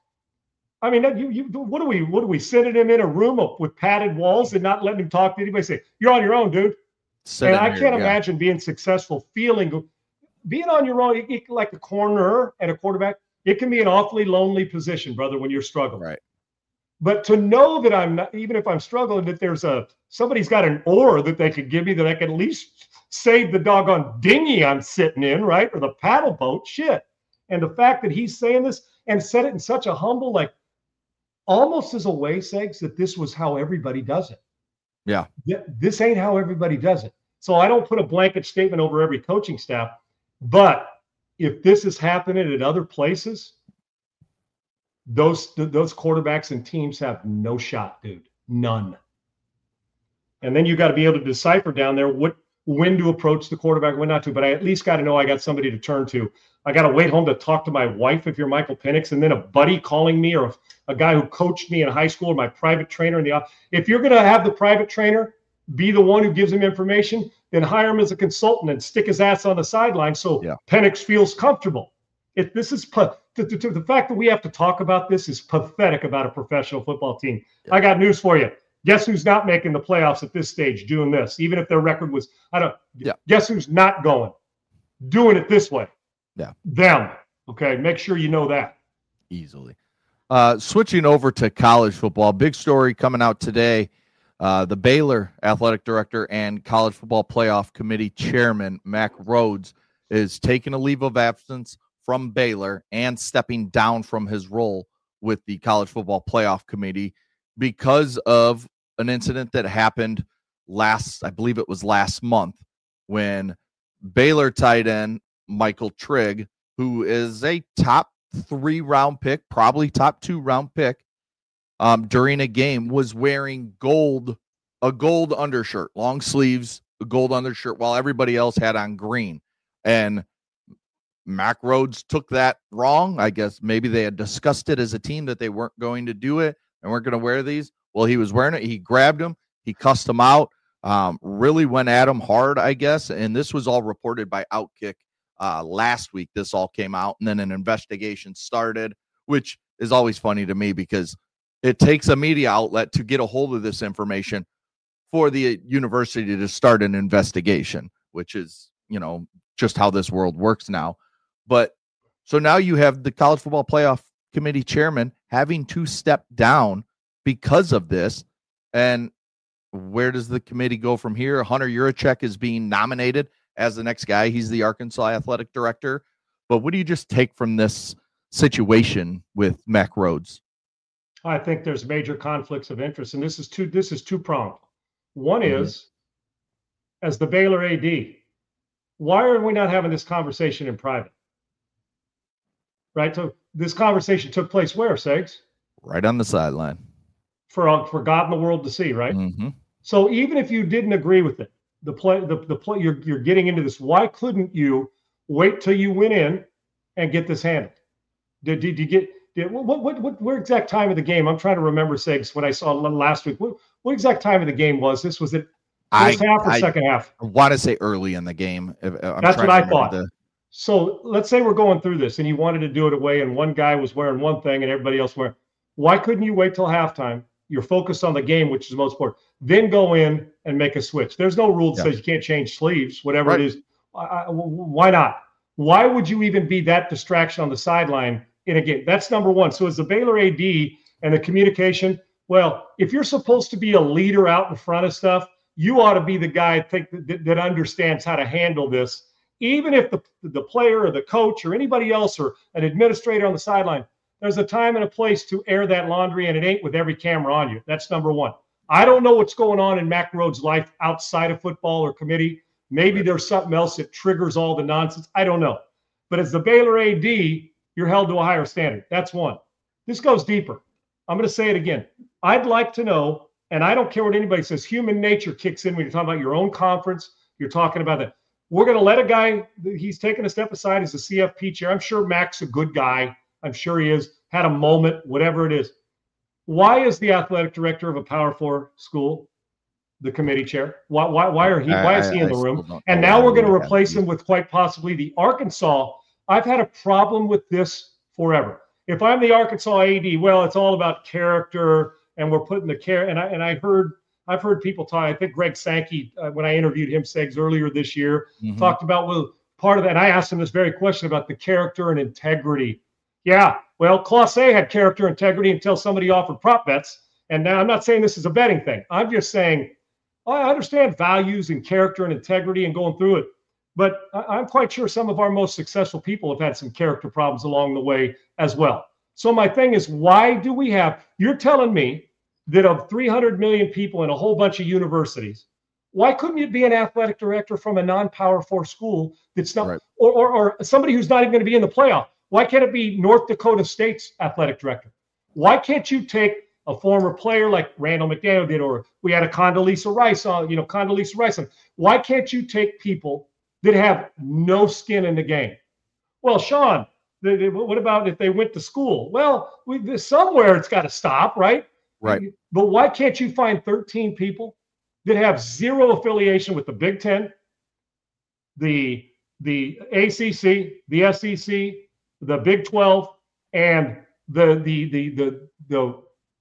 I mean, you you what do we what do we sending him in a room with padded walls and not letting him talk to anybody? Say you're on your own, dude. Sit and I can't here, imagine yeah. being successful, feeling being on your own, it, it, like a corner and a quarterback, it can be an awfully lonely position, brother, when you're struggling.
Right.
But to know that I'm not, even if I'm struggling, that there's a somebody's got an oar that they could give me that I can at least save the doggone dinghy I'm sitting in, right? Or the paddle boat, shit. And the fact that he's saying this and said it in such a humble, like almost as a way, Segs, that this was how everybody does it.
Yeah.
This ain't how everybody does it. So I don't put a blanket statement over every coaching staff, but if this is happening at other places, those those quarterbacks and teams have no shot, dude. None. And then you got to be able to decipher down there what when to approach the quarterback, when not to. But I at least got to know I got somebody to turn to. I got to wait home to talk to my wife if you're Michael Penix, and then a buddy calling me, or a, a guy who coached me in high school, or my private trainer in the office. If you're going to have the private trainer be the one who gives him information, then hire him as a consultant and stick his ass on the sideline so
yeah.
Penix feels comfortable. If this is the, the, the fact that we have to talk about this is pathetic about a professional football team. Yeah. I got news for you. Guess who's not making the playoffs at this stage doing this? Even if their record was, I don't,
yeah.
guess who's not going? Doing it this way.
Yeah.
Them. Okay. Make sure you know that.
Easily. Uh, switching over to college football, big story coming out today. Uh, the Baylor athletic director and college football playoff committee chairman, Mack Rhoades, is taking a leave of absence from Baylor and stepping down from his role with the college football playoff committee because of an incident that happened last, I believe it was last month, when Baylor tight end Michael Trigg, who is a top three round pick, probably top two round pick, um, during a game was wearing gold, a gold undershirt, long sleeves, a gold undershirt, while everybody else had on green. And Mack Rhoades took that wrong. I guess maybe they had discussed it as a team that they weren't going to do it and weren't going to wear these. Well, he was wearing it. He grabbed him. He cussed him out, um, really went at him hard, I guess. And this was all reported by Outkick uh, last week. This all came out, and then an investigation started, which is always funny to me because it takes a media outlet to get a hold of this information for the university to start an investigation, which is, you know, just how this world works now. But so now you have the college football playoff committee chairman having to step down because of this. And where does the committee go from here? Hunter Yurachek is being nominated as the next guy. He's the Arkansas athletic director. But what do you just take from this situation with Mack Rhoades?
I think there's major conflicts of interest, and this is two. This is two pronged. One mm-hmm. is, as the Baylor A D, why are we not having this conversation in private? Right. So this conversation took place where, Segs?
Right on the sideline.
For for God and the world to see, right?
Mm-hmm.
So even if you didn't agree with it, the play, the the play, you're you're getting into this. Why couldn't you wait till you went in and get this handled? Did did you get? Did, what, what, what, what exact time of the game? I'm trying to remember, Segs, what I saw last week. What, what exact time of the game was this? Was it first I, half or
I,
second half?
I want to say early in the game. I'm
That's what I thought.
The...
So let's say we're going through this and you wanted to do it away and one guy was wearing one thing and everybody else wearing. Why couldn't you wait till halftime? You're focused on the game, which is the most important. Then go in and make a switch. There's no rule that yeah. says you can't change sleeves, whatever right. it is. I, why not? Why would you even be that distraction on the sideline in a game? That's number one. So as the Baylor A D and the communication, well, if you're supposed to be a leader out in front of stuff, you ought to be the guy I think that, that understands how to handle this. Even if the, the player or the coach or anybody else or an administrator on the sideline, there's a time and a place to air that laundry, and it ain't with every camera on you. That's number one. I don't know what's going on in Mack Rhoades' life outside of football or committee. Maybe there's something else that triggers all the nonsense. I don't know. But as the Baylor A D, you're held to a higher standard. That's one. This goes deeper. I'm going to say it again. I'd like to know, and I don't care what anybody says, human nature kicks in when you're talking about your own conference. You're talking about that. We're going to let a guy, he's taken a step aside as the C F P chair. I'm sure Mac's a good guy. I'm sure he is. Had a moment, whatever it is. Why is the athletic director of a Power Four school the committee chair? Why, why, why are he? Why is he in the room? And now we're going to replace him with quite possibly the Arkansas. I've had a problem with this forever. If I'm the Arkansas A D, well, it's all about character, and we're putting the care. And I and I heard I've heard people talk. I think Greg Sankey, uh, when I interviewed him, Segs, earlier this year, mm-hmm. talked about well, part of that. And I asked him this very question about the character and integrity. Yeah, well, Class A had character integrity until somebody offered prop bets. And now I'm not saying this is a betting thing. I'm just saying I understand values and character and integrity and going through it. But I'm quite sure some of our most successful people have had some character problems along the way as well. So my thing is, why do we have, you're telling me that of three hundred million people in a whole bunch of universities, why couldn't you be an athletic director from a non-power four school that's not, right. or, or, or somebody who's not even going to be in the playoff? Why can't it be North Dakota State's athletic director? Why can't you take a former player like Randall McDaniel did, or we had a Condoleezza Rice on, you know, Condoleezza Rice on. Why can't you take people that have no skin in the game? Well, Sean, they, they, what about if they went to school? Well, we, somewhere it's got to stop, right?
Right.
But why can't you find thirteen people that have zero affiliation with the Big Ten, the the A C C, the S E C, the Big twelve, and the the the the the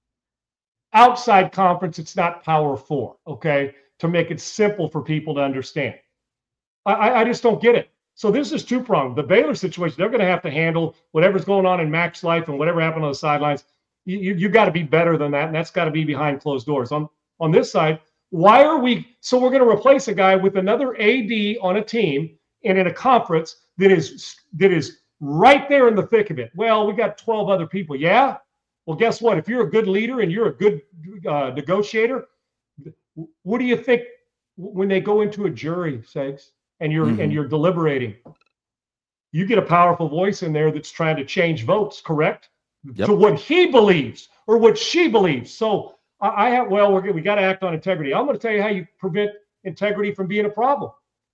outside conference? It's not Power Four, okay? To make it simple for people to understand. I, I just don't get it. So this is two-pronged. The Baylor situation, they're going to have to handle whatever's going on in Mac's life and whatever happened on the sidelines. You, you, you got to be better than that, and that's got to be behind closed doors. On, on this side, why are we – so we're going to replace a guy with another A D on a team and in a conference that is that is right there in the thick of it. Well, we got twelve other people. Yeah? Well, guess what? If you're a good leader and you're a good uh, negotiator, what do you think when they go into a jury, Segs, and you're mm-hmm. and you're deliberating? You get a powerful voice in there that's trying to change votes, correct? Yep. To what he believes or what she believes. So I, I have, well, we're, we got to act on integrity. I'm going to tell you how you prevent integrity from being a problem.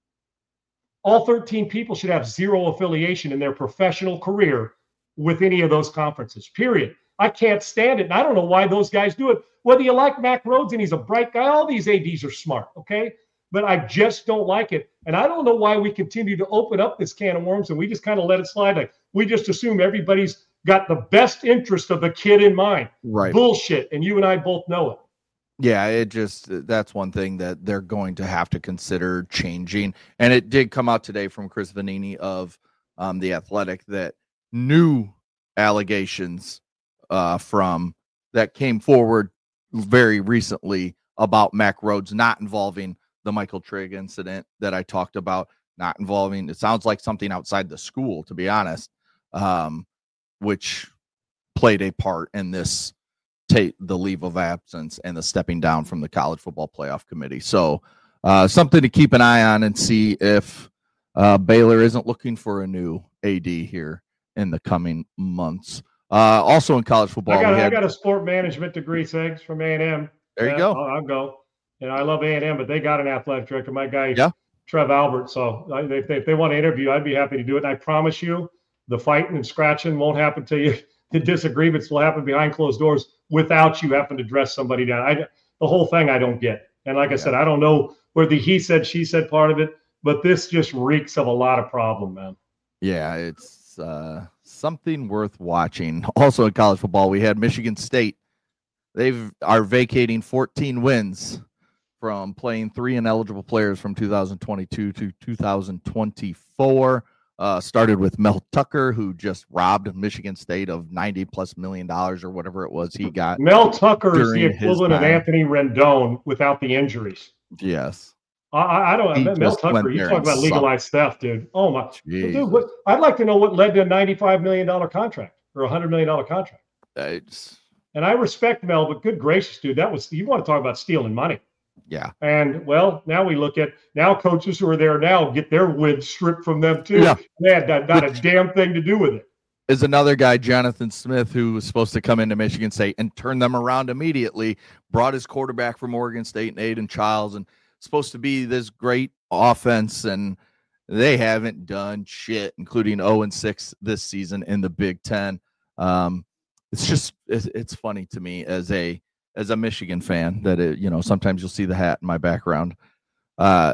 All thirteen people should have zero affiliation in their professional career with any of those conferences, period. I can't stand it. And I don't know why those guys do it. Whether you like Mac Rhodes and he's a bright guy, all these A Ds are smart, okay? But I just don't like it. And I don't know why we continue to open up this can of worms and we just kind of let it slide. Like we just assume everybody's got the best interest of the kid in mind.
Right.
Bullshit. And you and I both know it.
Yeah, it just, that's one thing that they're going to have to consider changing. And it did come out today from Chris Vanini of um, The Athletic that new allegations uh, from that came forward very recently about Mac Rhodes not involving the Michael Trigg incident that I talked about, not involving, it sounds like something outside the school, to be honest, um, which played a part in this take the leave of absence and the stepping down from the college football playoff committee. So uh, something to keep an eye on and see if uh, Baylor isn't looking for a new A D here in the coming months. Uh, also in college football,
I got,
had,
I got a sport management degree, Segs, from A and M.
There you
yeah,
go.
I'll, I'll go. And I love A and M, but they got an athletic director, my guy,
yeah.
Trev Albert. So I, if, they, if they want to interview, I'd be happy to do it. And I promise you, the fighting and scratching won't happen to you. The disagreements will happen behind closed doors without you having to dress somebody down. I, the whole thing I don't get. And like I yeah. said, I don't know where the he said, she said part of it, but this just reeks of a lot of problem, man.
Yeah, it's uh, something worth watching. Also in college football, we had Michigan State. They are vacating fourteen wins from playing three ineligible players from two thousand twenty-two to two thousand twenty-four. Uh, started with Mel Tucker, who just robbed Michigan State of ninety plus million dollars or whatever it was he got.
Mel Tucker is the equivalent of Anthony Rendon without the injuries.
Yes.
I, I don't know. Mel Tucker, you talk about legalized stuff, dude. Oh, my. Dude, what, I'd like to know what led to a ninety-five million dollars contract or a one hundred million dollars contract.
It's,
and I respect Mel, but good gracious, dude, that was, you want to talk about stealing money.
Yeah.
And, well, now we look at, now coaches who are there now get their wins stripped from them, too.
Yeah.
They had not, not a damn thing to do with it.
Is another guy, Jonathan Smith, who was supposed to come into Michigan State and turn them around immediately, brought his quarterback from Oregon State, and Aiden Childs, and supposed to be this great offense, and they haven't done shit, including oh and six this season in the Big Ten. Um, it's just it's, it's funny to me as a as a Michigan fan that it, you know, sometimes you'll see the hat in my background. Uh,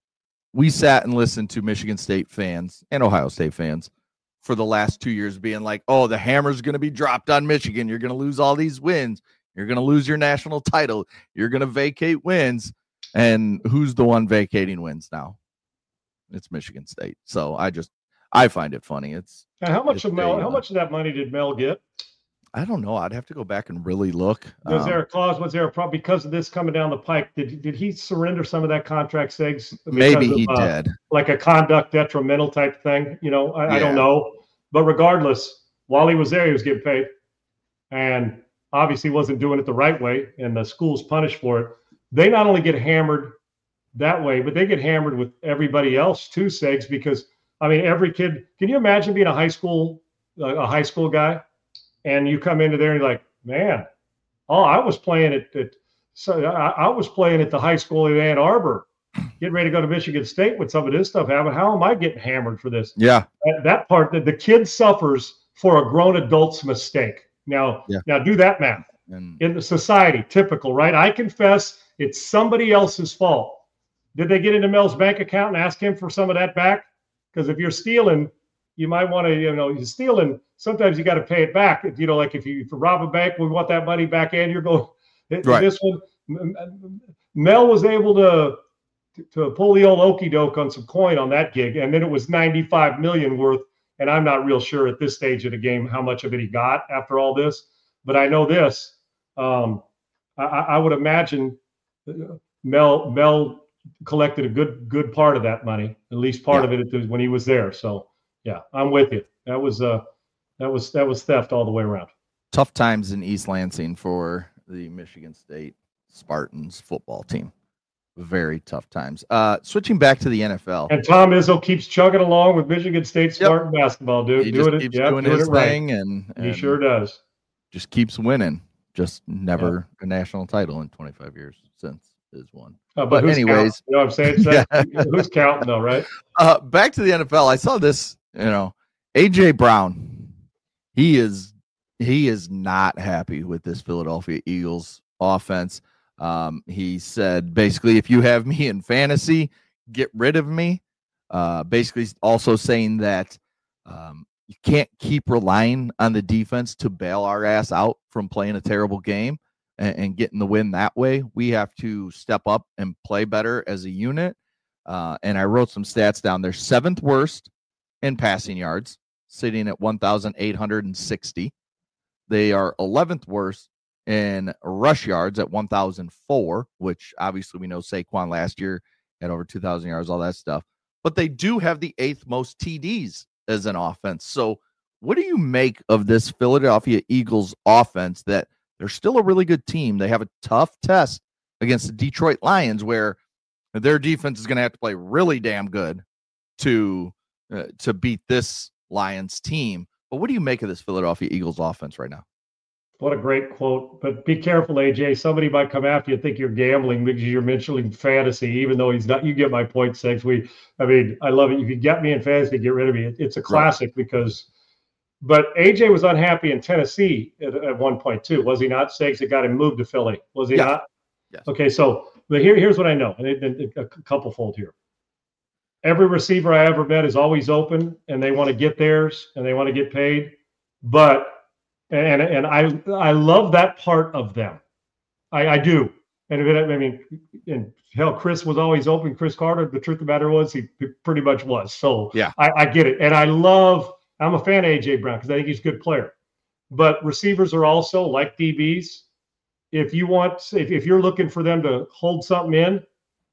we sat and listened to Michigan State fans and Ohio State fans for the last two years being like, oh, the hammer's going to be dropped on Michigan. You're going to lose all these wins. You're going to lose your national title. You're going to vacate wins. And who's the one vacating wins now? it's Michigan State. So I just I find it funny. It's
and how much
it's
of Mel?
a,
How
uh,
much of that money did Mel get?
I don't know. I'd have to go back and really look.
Was
Um,
there a clause? Was there a problem because of this coming down the pike? Did did he surrender some of that contract, Segs?
maybe
because
he
of, uh,
did.
like a conduct detrimental type thing. You know, I, I don't
Yeah.
know. But regardless, while he was there, he was getting paid, and obviously wasn't doing it the right way, and the school's punished for it. They not only get hammered that way, but they get hammered with everybody else too, Segs, because I mean, every kid. Can you imagine being a high school a high school guy, and you come into there and you're like, man, oh, I was playing at, at so I, I was playing at the high school in Ann Arbor, getting ready to go to Michigan State with some of this stuff happening. How am I getting hammered for this?
Yeah.
That, that part that the kid suffers for a grown adult's mistake. Now,
Yeah.
now do that math.
And
In the society, typical, right? I confess it's somebody else's fault. Did they get into Mel's bank account and ask him for some of that back? Because if you're stealing, you might want to, you know, you're stealing. Sometimes you got to pay it back. You know, like if you, if you rob a bank, we want that money back, and you're going.
Right.
This one, Mel was able to to pull the old okey doke on some coin on that gig, and then it was ninety-five million worth. And I'm not real sure at this stage of the game how much of it he got after all this, but I know this. Um, I, I would imagine Mel Mel collected a good good part of that money, at least part
Yeah.
of it when he was there. So yeah, I'm with you. That was uh that was that was theft all the way around.
tough times in East Lansing for the Michigan State Spartans football team. Very tough times. Uh, switching back to the N F L.
And Tom Izzo keeps chugging along with Michigan State Spartan basketball, dude.
He
doing
just
it,
keeps
yeah,
doing
doing
his
it right.
thing, and,
He
and
sure does.
just keeps winning. Just never a national title in twenty-five years since his one.
Uh,
But
who's
anyways,
counting? You know what I'm saying? So,
Yeah.
Who's counting though, right?
Uh, back to the N F L. I saw this. You know, A J Brown. He is he is not happy with this Philadelphia Eagles offense. Um, he said basically, if you have me in fantasy, get rid of me. Uh, basically, also saying that um, you can't keep relying on the defense to bail our ass out from playing a terrible game and, and getting the win that way. We have to step up and play better as a unit. Uh, and I wrote some stats down. They're seventh worst in passing yards, sitting at one thousand eight hundred sixty. They are eleventh worst in rush yards at one thousand four, which obviously we know Saquon last year had over two thousand yards, all that stuff. But they do have the eighth most T Ds as an offense. So what do you make of this Philadelphia Eagles offense that they're still a really good team? They have a tough test against the Detroit Lions where their defense is going to have to play really damn good to uh, to beat this Lions team. But what do you make of this Philadelphia Eagles offense right now?
What a great quote. But be careful, A J. Somebody might come after you and think you're gambling because you're mentioning fantasy, even though he's not. You get my point, Segs. We, I mean, I love it. You could get me in fantasy, get rid of me. It, it's a classic right. because, but A J was unhappy in Tennessee at, at one point too, was he not? Segs that got him moved to Philly, was he
yes.
not?
Yes.
Okay, so but here, here's what I know, and it, it, a couple fold here. Every receiver I ever met is always open, and they want to get theirs, and they want to get paid, but. And and I I love that part of them, I, I do. And if it, I mean, and hell, Chris was always open. Chris Carter. The truth of the matter was, he pretty much was. So
yeah,
I, I get it, and I love. I'm a fan of A J Brown because I think he's a good player. But receivers are also like D Bs. If you want, if, if you're looking for them to hold something in,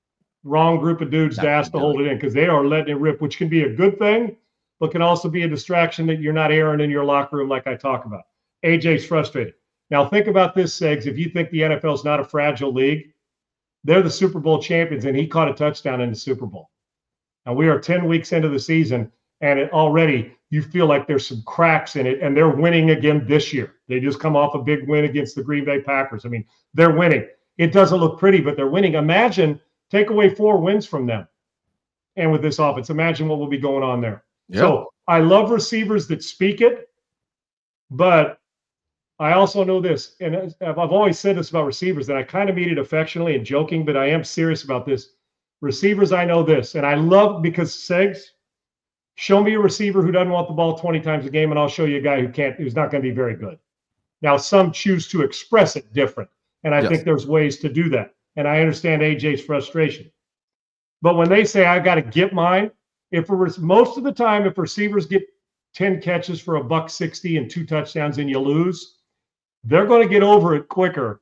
wrong group of dudes to ask to hold it in because they are letting it rip, which can be a good thing, but can also be a distraction that you're not airing in your locker room like I talk about. A J's frustrated. Now think about this, Segs. If you think the N F L is not a fragile league, they're the Super Bowl champions, and he caught a touchdown in the Super Bowl. And we are ten weeks into the season, and it already you feel like there's some cracks in it, and they're winning again this year. They just come off a big win against the Green Bay Packers. I mean, they're winning. It doesn't look pretty, but they're winning. Imagine take away four wins from them, and with this offense, imagine what will be going on there.
Yeah.
So I love receivers that speak it, but I also know this, and I've always said this about receivers, and I kind of mean it affectionately and joking, but I am serious about this. Receivers, I know this, and I love because Segs, show me a receiver who doesn't want the ball twenty times a game, and I'll show you a guy who can't, who's not going to be very good. Now, some choose to express it different, and I
yes.
think there's ways to do that, and I understand A J's frustration. But when they say I got to get mine, If it was most of the time, if receivers get ten catches for a buck sixty and two touchdowns and you lose, they're going to get over it quicker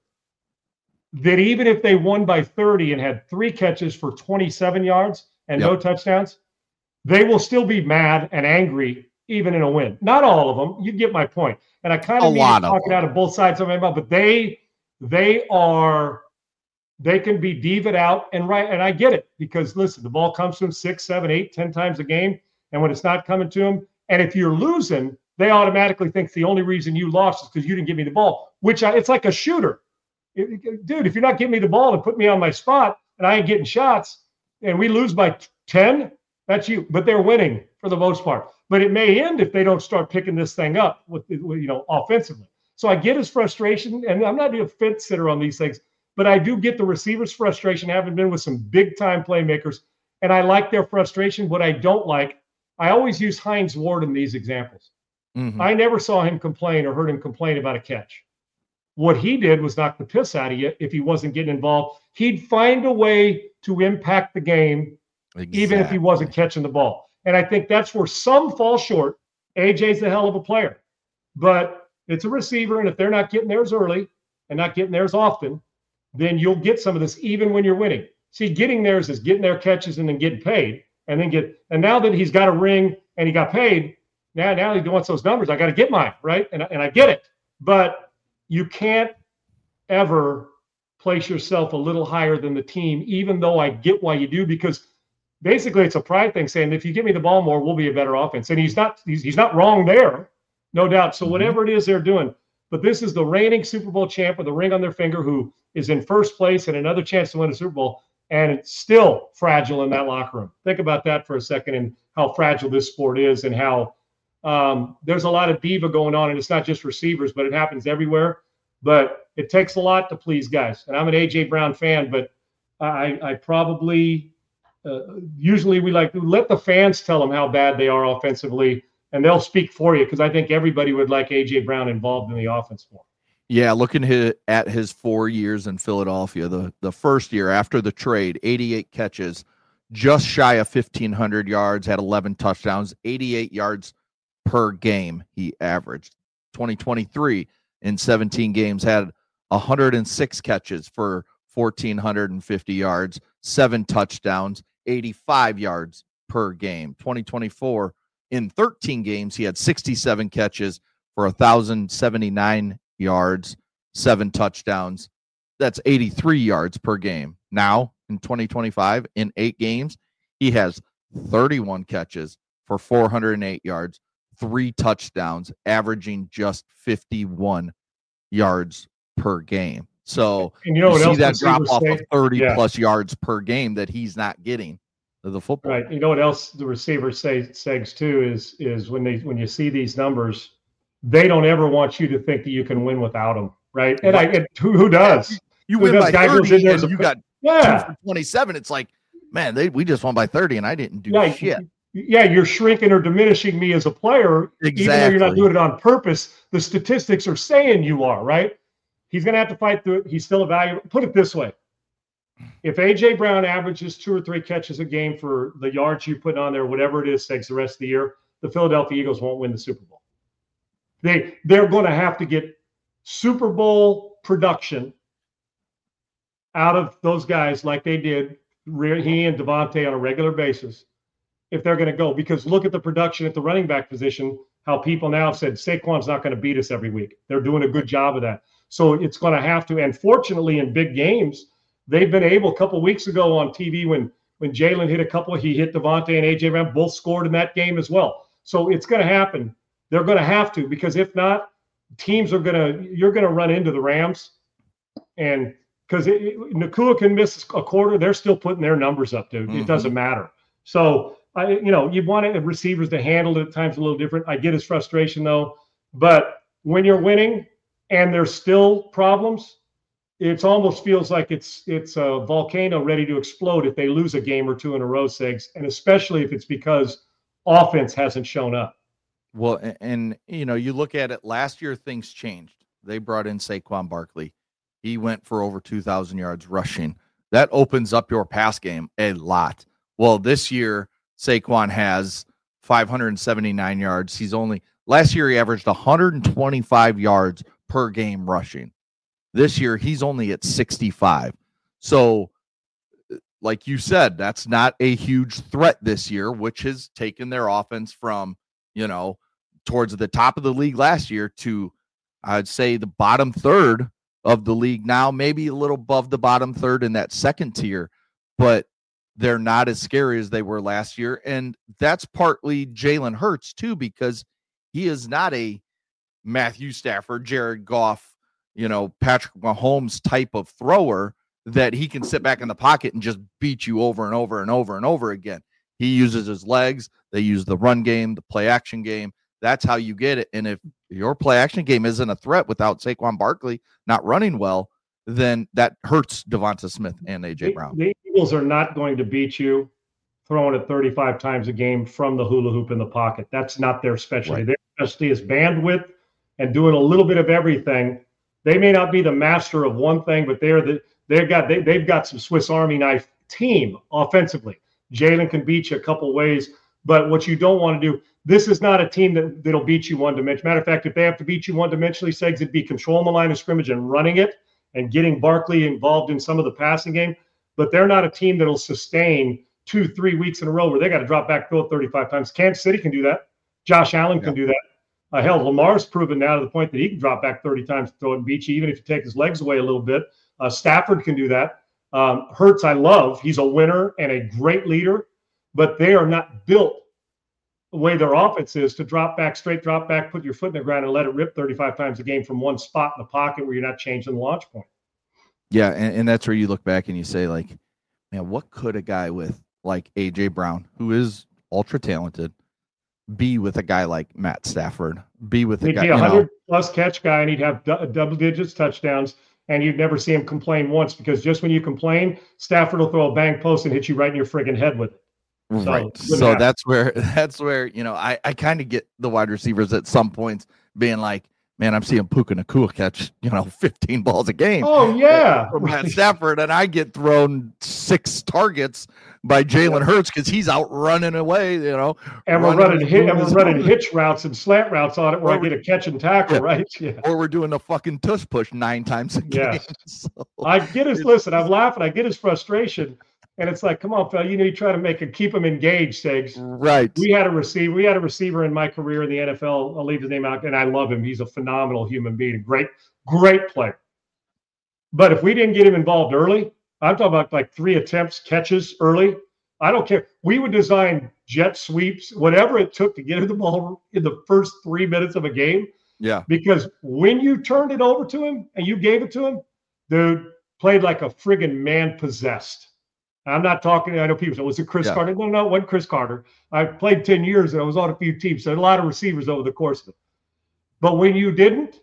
than even if they won by thirty and had three catches for twenty-seven yards and yep. no touchdowns, they will still be mad and angry even in a win. Not all of them. You get my point. And I kind of mean talking out of both sides of my mouth, but they they are they can be diva'd out and right. And I get it because listen, the ball comes to them six, seven, eight, ten times a game. And when it's not coming to them, and if you're losing, they automatically think the only reason you lost is because you didn't give me the ball, which I, it's like a shooter. It, dude, if you're not giving me the ball and put me on my spot and I ain't getting shots and we lose by ten, that's you. But they're winning for the most part. But it may end if they don't start picking this thing up with, you know, offensively. So I get his frustration, and I'm not a fence sitter on these things, but I do get the receivers' frustration, having been with some big-time playmakers, and I like their frustration. What I don't like, I always use Hines Ward in these examples. Mm-hmm. I never saw him complain or heard him complain about a catch. What he did was knock the piss out of you if he wasn't getting involved. He'd find a way to impact the game, exactly. even if he wasn't catching the ball. And I think that's where some fall short. A J's a hell of a player, but it's a receiver. And if they're not getting theirs early and not getting theirs often, then you'll get some of this even when you're winning. See, getting theirs is getting their catches and then getting paid and then get, and now that he's got a ring and he got paid, now, now he wants those numbers. I got to get mine. Right. And, and I get it, but you can't ever place yourself a little higher than the team, even though I get why you do, because basically, it's a pride thing saying, if you give me the ball more, we'll be a better offense. And he's not he's, he's not wrong there, no doubt. So whatever it is they're doing, but this is the reigning Super Bowl champ with a ring on their finger who is in first place and another chance to win a Super Bowl, and it's still fragile in that locker room. Think about that for a second and how fragile this sport is and how um, there's a lot of diva going on, and it's not just receivers, but it happens everywhere. But it takes a lot to please guys. And I'm an A J Brown fan, but I, I probably – Uh, usually we like to let the fans tell them how bad they are offensively, and they'll speak for you because I think everybody would like A J Brown involved in the offense more.
Yeah, looking at his four years in Philadelphia, the, the first year after the trade, eighty-eight catches, just shy of fifteen hundred yards, had eleven touchdowns, eighty-eight yards per game he averaged. twenty twenty-three in seventeen games had one hundred six catches for one thousand four hundred fifty yards, seven touchdowns, eighty-five yards per game. twenty twenty-four, in thirteen games, he had sixty-seven catches for one thousand seventy-nine yards, seven touchdowns. That's eighty-three yards per game. Now, in twenty twenty-five, in eight games, he has thirty-one catches for four hundred eight yards, three touchdowns, averaging just fifty-one yards per game. So
and you, know
you
what
see
else
that drop off
say?
of thirty
yeah.
plus yards per game that he's not getting to the football.
Right. You know what else the receivers say, Segs, too, is is when they when you see these numbers, they don't ever want you to think that you can win without them. Right. And
right.
I and who, who does?
You, you
who
win
does?
by
Guy
thirty
goes in there
and
a,
you got
yeah.
two for twenty-seven. It's like, man, they we just won by thirty and I didn't do
yeah,
shit.
Yeah, you're shrinking or diminishing me as a player,
exactly.
even though you're not doing it on purpose. The statistics are saying you are, right? He's going to have to fight through it. He's still a valuable. Put it this way. If A J Brown averages two or three catches a game for the yards you put on there, whatever it is, takes the rest of the year, the Philadelphia Eagles won't win the Super Bowl. They, they're going to have to get Super Bowl production out of those guys like they did, he and Devontae, on a regular basis, if they're going to go. Because look at the production at the running back position, how people now have said Saquon's not going to beat us every week. They're doing a good job of that. So it's going to have to. And fortunately, in big games, they've been able. A couple of weeks ago on T V, when when Jalen hit a couple, he hit Devontae and A J Brown, both scored in that game as well. So it's going to happen. They're going to have to, because if not, teams are going to. You're going to run into the Rams, and because Nakua can miss a quarter, they're still putting their numbers up, dude. Mm-hmm. It doesn't matter. So I, you know, you want receivers to handle it at times a little different. I get his frustration though, but when you're winning and there's still problems, it almost feels like it's it's a volcano ready to explode if they lose a game or two in a row, Segs, and especially if it's because offense hasn't shown up.
Well, and, and you know, you look at it, last year things changed. They brought in Saquon Barkley. He went for over two thousand yards rushing. That opens up your pass game a lot. Well, this year Saquon has five hundred seventy-nine yards. He's only last year he averaged one hundred twenty-five yards per game rushing. This year he's only at sixty-five. So like you said, that's not a huge threat this year, which has taken their offense from, you know, towards the top of the league last year to, I'd say, the bottom third of the league now, maybe a little above the bottom third in that second tier, but they're not as scary as they were last year. And that's partly Jalen Hurts too, because he is not a Matthew Stafford, Jared Goff, you know, Patrick Mahomes type of thrower that he can sit back in the pocket and just beat you over and over and over and over again. He uses his legs. They use the run game, the play action game. That's how you get it. And if your play action game isn't a threat without Saquon Barkley not running well, then that hurts Devonta Smith and A J Brown.
The Eagles are not going to beat you throwing it thirty-five times a game from the hula hoop in the pocket. That's not their specialty. Right. Their specialty is bandwidth and doing a little bit of everything. They may not be the master of one thing, but they're the they've got they, they've got some Swiss Army knife team offensively. Jalen can beat you a couple ways, but what you don't want to do, this is not a team that, that'll beat you one dimension. Matter of fact, if they have to beat you one dimensionally, Segs, it'd be controlling the line of scrimmage and running it and getting Barkley involved in some of the passing game. But they're not a team that'll sustain two, three weeks in a row where they got to drop back, throw it thirty-five times. Kansas City can do that. Josh Allen can yeah. do that. Uh, hell, Lamar's proven now to the point that he can drop back thirty times, throw it and beat you, even if you take his legs away a little bit. Uh, Stafford can do that. Um, Hurts, I love. He's a winner and a great leader, but they are not built the way their offense is to drop back, straight drop back, put your foot in the ground and let it rip thirty-five times a game from one spot in the pocket where you're not changing the launch point.
Yeah, and, and that's where you look back and you say, like, man, what could a guy with like A J Brown, who is ultra talented, be with a guy like Matt Stafford? Be with a
he'd
guy,
be a
you
hundred
know,
plus catch guy, and he'd have du- double digits touchdowns, and you'd never see him complain once, because just when you complain, Stafford will throw a bang post and hit you right in your friggin' head with it. So,
right. So happen. that's where that's where you know I I kind of get the wide receivers at some points being like, man, I'm seeing Puka Nacua catch, you know, fifteen balls a game.
Oh, yeah.
From Matt Stafford, and I get thrown six targets by Jalen Hurts because he's out running away, you know.
And we're running, running hit, and we're running hitch routes and slant routes on it where or I get a catch and tackle, yeah. right? Yeah.
Or we're doing a fucking tush push nine times a game.
Yes. So, I get his, listen, I'm laughing. I get his frustration. And it's like, come on, fella, you know, you try to make him, keep him engaged, Segs.
Right.
We had a receiver. We had a receiver in my career in the N F L. I'll leave his name out, and I love him. He's a phenomenal human being, a great, great player. But if we didn't get him involved early, I'm talking about like three attempts, catches early. I don't care. We would design jet sweeps, whatever it took to get him the ball in the first three minutes of a game.
Yeah.
Because when you turned it over to him and you gave it to him, dude played like a friggin' man possessed. I'm not talking, I know people say, was it Chris yeah. Carter? No, no, it wasn't Chris Carter. I played ten years and I was on a few teams, so a lot of receivers over the course of it. But when you didn't,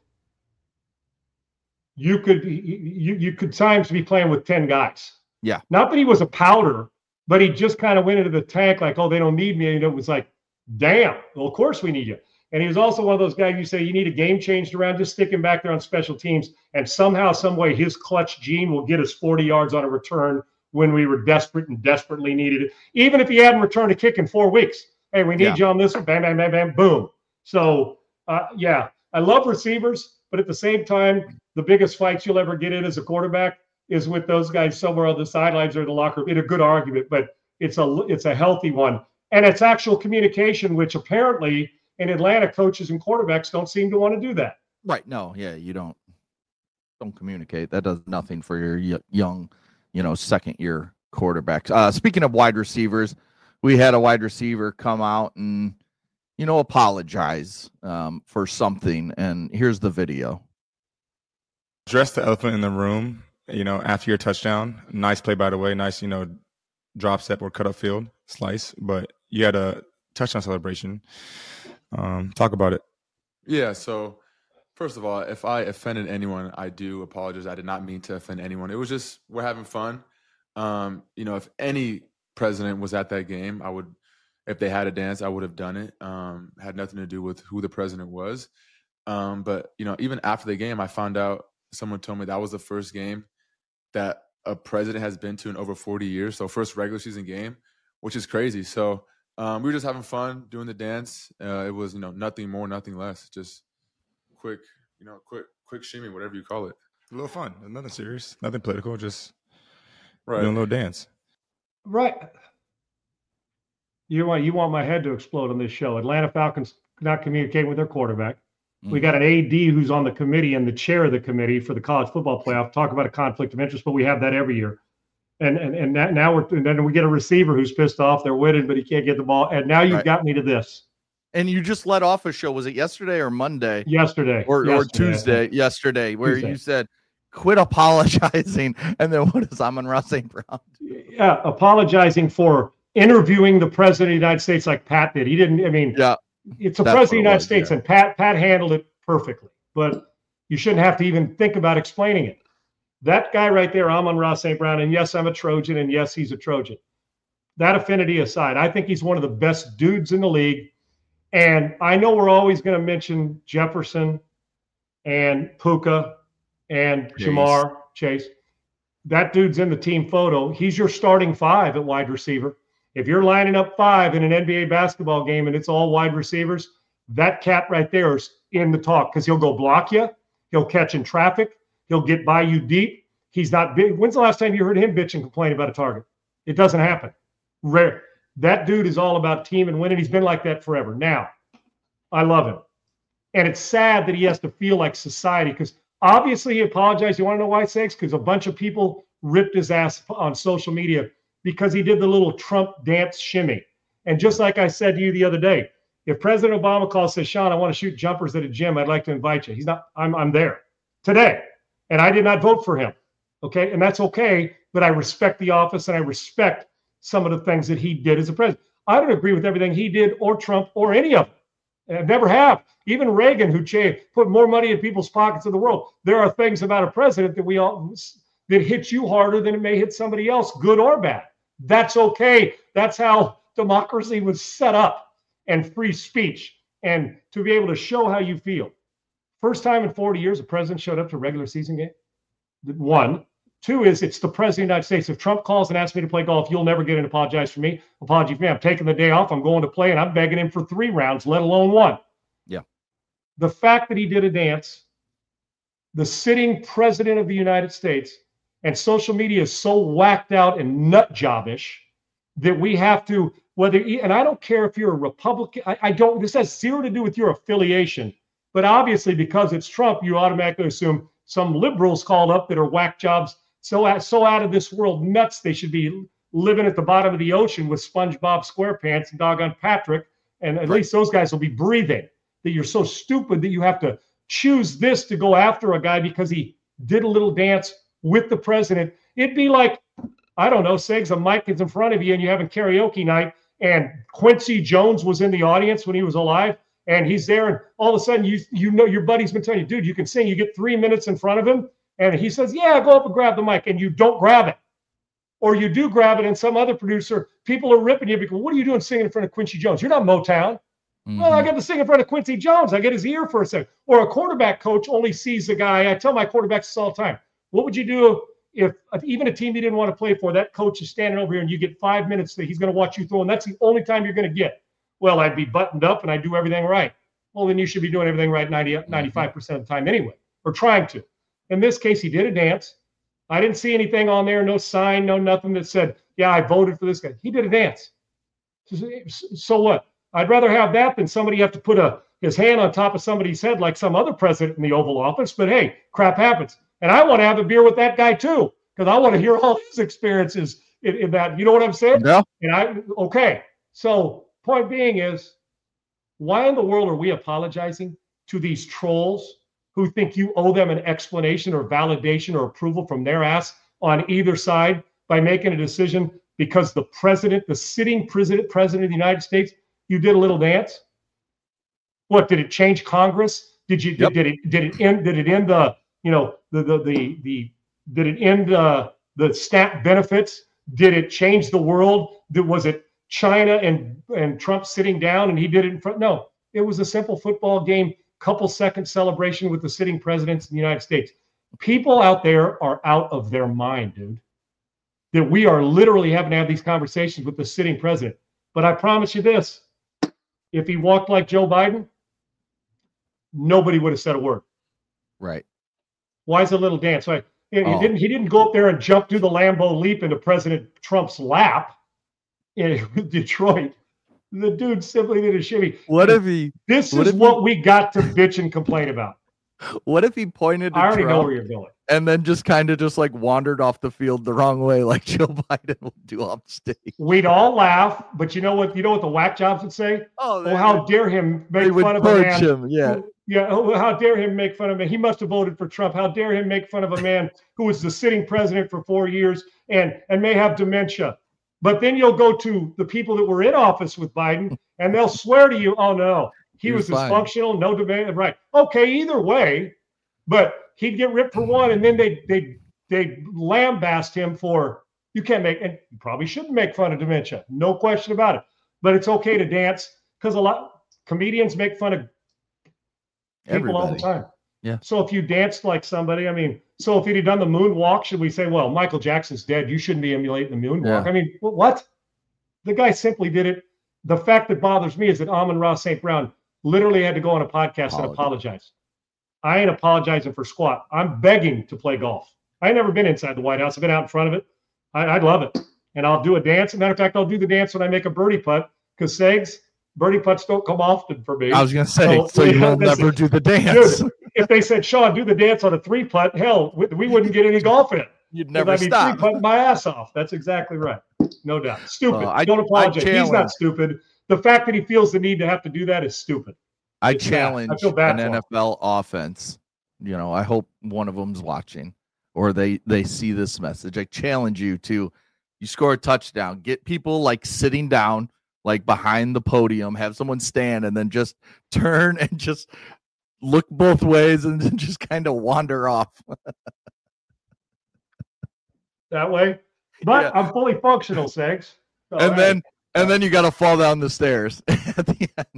you could you you could times be playing with ten guys.
Yeah.
Not that he was a powder, but he just kind of went into the tank like, oh, they don't need me. And it was like, damn, well, of course we need you. And he was also one of those guys you say you need a game changed around, just stick him back there on special teams. And somehow, some way, his clutch gene will get us forty yards on a return when we were desperate and desperately needed it. Even if he hadn't returned a kick in four weeks. Hey, we need yeah. you on this one. Bam, bam, bam, bam, boom. So, uh, yeah, I love receivers, but at the same time, the biggest fights you'll ever get in as a quarterback is with those guys somewhere on the sidelines or in the locker room. It's a good argument, but it's a it's a healthy one. And it's actual communication, which apparently in Atlanta, coaches and quarterbacks don't seem to want to do that.
Right. No, yeah, you don't don't communicate. That does nothing for your young, you know, second year quarterbacks. Uh, speaking of wide receivers, we had a wide receiver come out and, you know, apologize um, for something. And here's the video.
Address the elephant in the room, you know, after your touchdown. Nice play, by the way. Nice, you know, drop step or cut up field slice. But you had a touchdown celebration. Um, talk about it.
Yeah. So first of all, if I offended anyone, I do apologize. I did not mean to offend anyone. It was just, we're having fun. Um, you know, if any president was at that game, I would, if they had a dance, I would have done it. Um, had nothing to do with who the president was. Um, but, you know, even after the game, I found out, someone told me that was the first game that a president has been to in over forty years. So first regular season game, which is crazy. So um, we were just having fun doing the dance. Uh, it was, you know, nothing more, nothing less. Just quick, you know, quick, quick shimmy, whatever you call it.
A little fun, nothing serious, nothing political, just
right.
doing a little dance.
Right. You want you want my head to explode on this show. Atlanta Falcons not communicating with their quarterback. Mm-hmm. We got an A D who's on the committee and the chair of the committee for the college football playoff. Talk about a conflict of interest, but we have that every year. And and and that, now we're and then we get a receiver who's pissed off. They're winning, but he can't get the ball. And now you've right. got me to this.
And you just let off a show. Was it yesterday or Monday?
Yesterday.
Or,
yesterday.
or Tuesday. Yesterday, where Tuesday. You said, quit apologizing. And then what is Amon-Ra Saint Brown?
Yeah, apologizing for interviewing the president of the United States like Pat did. He didn't, I mean, yeah, it's the president of the United was, States, yeah. and Pat Pat handled it perfectly. But you shouldn't have to even think about explaining it. That guy right there, Amon-Ra Saint Brown, and yes, I'm a Trojan, and yes, he's a Trojan. That affinity aside, I think he's one of the best dudes in the league. And I know we're always going to mention Jefferson and Puka and Chase. Jamar Chase. That dude's in the team photo. He's your starting five at wide receiver. If you're lining up five in an N B A basketball game and it's all wide receivers, that cat right there is in the talk because he'll go block you. He'll catch in traffic. He'll get by you deep. He's not big. When's the last time you heard him bitch and complain about a target? It doesn't happen. Rare. That dude is all about team and winning. He's been like that forever. Now, I love him. And it's sad that he has to feel like society because obviously he apologized. You want to know why, Sakes? Because a bunch of people ripped his ass on social media because he did the little Trump dance shimmy. And just like I said to you the other day, if President Obama calls and says, Sean, I want to shoot jumpers at a gym, I'd like to invite you. He's not, I'm, I'm there today. And I did not vote for him. Okay. And that's okay. But I respect the office and I respect some of the things that he did as a president. I don't agree with everything he did or Trump or any of them. I never have. Even Reagan, who put more money in people's pockets in the world. There are things about a president that we all that hit you harder than it may hit somebody else, good or bad. That's okay. That's how democracy was set up and free speech and to be able to show how you feel. First time in forty years, a president showed up to a regular season game. One. Two is it's the president of the United States. If Trump calls and asks me to play golf, you'll never get an apologize for me. Apology for me. I'm taking the day off. I'm going to play, and I'm begging him for three rounds, let alone one.
Yeah.
The fact that he did a dance, the sitting president of the United States, and social media is so whacked out and nut jobbish that we have to, whether, and I don't care if you're a Republican, I, I don't, this has zero to do with your affiliation, but obviously because it's Trump, you automatically assume some liberals called up that are whack jobs. So, so out of this world nuts, they should be living at the bottom of the ocean with SpongeBob SquarePants and doggone Patrick. And at right. least those guys will be breathing. That you're so stupid that you have to choose this to go after a guy because he did a little dance with the president. It'd be like, I don't know, Segs, a mic is in front of you and you're having karaoke night and Quincy Jones was in the audience when he was alive and he's there and all of a sudden you you know your buddy's been telling you, dude, you can sing. You get three minutes in front of him. And he says, yeah, go up and grab the mic. And you don't grab it. Or you do grab it and some other producer, people are ripping you because what are you doing singing in front of Quincy Jones? You're not Motown. Mm-hmm. Well, I get to sing in front of Quincy Jones. I get his ear for a second. Or a quarterback coach only sees the guy. I tell my quarterbacks this all the time. What would you do if even a team you didn't want to play for, that coach is standing over here and you get five minutes that he's going to watch you throw, and that's the only time you're going to get? Well, I'd be buttoned up and I do everything right. Well, then you should be doing everything right ninety, ninety-five percent of the time anyway, or trying to. In this case, he did a dance. I didn't see anything on there, no sign, no nothing that said, yeah, I voted for this guy. He did a dance. So what? I'd rather have that than somebody have to put a his hand on top of somebody's head like some other president in the Oval Office. But hey, crap happens. And I want to have a beer with that guy too, because I want to hear all his experiences in, in that. You know what I'm saying?
Yeah.
And I, okay. So point being is, why in the world are we apologizing to these trolls who think you owe them an explanation or validation or approval from their ass on either side by making a decision because the president, the sitting president, president of the United States, you did a little dance? What, did it change Congress? Did you, yep. did, did it, did it end, did it end the, you know, the, the, the, the did it end uh, the SNAP benefits? Did it change the world? Did, was it China and, and Trump sitting down and he did it in front? No, it was a simple football game, couple second celebration with the sitting presidents in the United States. People out there are out of their mind, dude. That we are literally having to have these conversations with the sitting president. But I promise you this, if he walked like Joe Biden, nobody would have said a word.
Right.
Why is a little dance? Like, he
Oh.
didn't he didn't go up there and jump through the Lambeau leap into President Trump's lap in Detroit. The dude simply did a shimmy.
What if he?
This
what
is
if
what we got to bitch and complain about.
What if he pointed to
I already
Trump
know where you're going.
and then just kind of just like wandered off the field the wrong way, like Joe Biden would do off stage?
We'd all laugh, but you know what? You know what the whack jobs would say?
Oh,
Oh, how dare him
they
make
would
fun of a
torch
man?
him. Yeah.
who- yeah. Oh, how dare him make fun of him? He must have voted for Trump. How dare him make fun of a man who was the sitting president for four years and and may have dementia? But then you'll go to the people that were in office with Biden, and they'll swear to you, "Oh no, he,
He
was,
was fine.
dysfunctional, no debate." Right? Okay, either way, but he'd get ripped for one, and then they they they lambast him for you can't make, and you probably shouldn't make fun of dementia, no question about it. But it's okay to dance because a lot comedians make fun of people all the
Everybody.
time.
Yeah.
So if you danced like somebody, I mean, so if he'd have done the moonwalk, should we say, well, Michael Jackson's dead, you shouldn't be emulating the moonwalk?
Yeah.
I mean, wh- what? The guy simply did it. The fact that bothers me is that Amon-Ra Saint Brown literally had to go on a podcast and
Apologize.
apologize. I ain't apologizing for squat. I'm begging to play golf. I ain't never been inside the White House. I've been out in front of it. I, I'd love it. And I'll do a dance. As a matter of fact, I'll do the dance when I make a birdie putt because Segs, birdie putts don't come often for me.
I was gonna say, so,
So,
you
yeah,
will
listen,
never do the dance.
Dude, if they said, Sean, do the dance on a three putt, hell, we, we wouldn't get any golf in.
You'd
'Cause
never
I'd be
stop.
three putting my ass off. That's exactly right. No doubt. Stupid.
Uh, I-
don't apologize.
I
He's not
challenge-
stupid. The fact that he feels the need to have to do that is stupid.
I
It's bad.
challenge
I feel bad
an
for him.
N F L offense. You know, I hope one of them's watching or they they see this message. I challenge you to you score a touchdown, get people like sitting down, like behind the podium, have someone stand and then just turn and just look both ways and then just kind of wander off.
That way. But
Yeah.
I'm fully functional, Segs. All
and
right.
then and then you got to fall down the stairs at the end.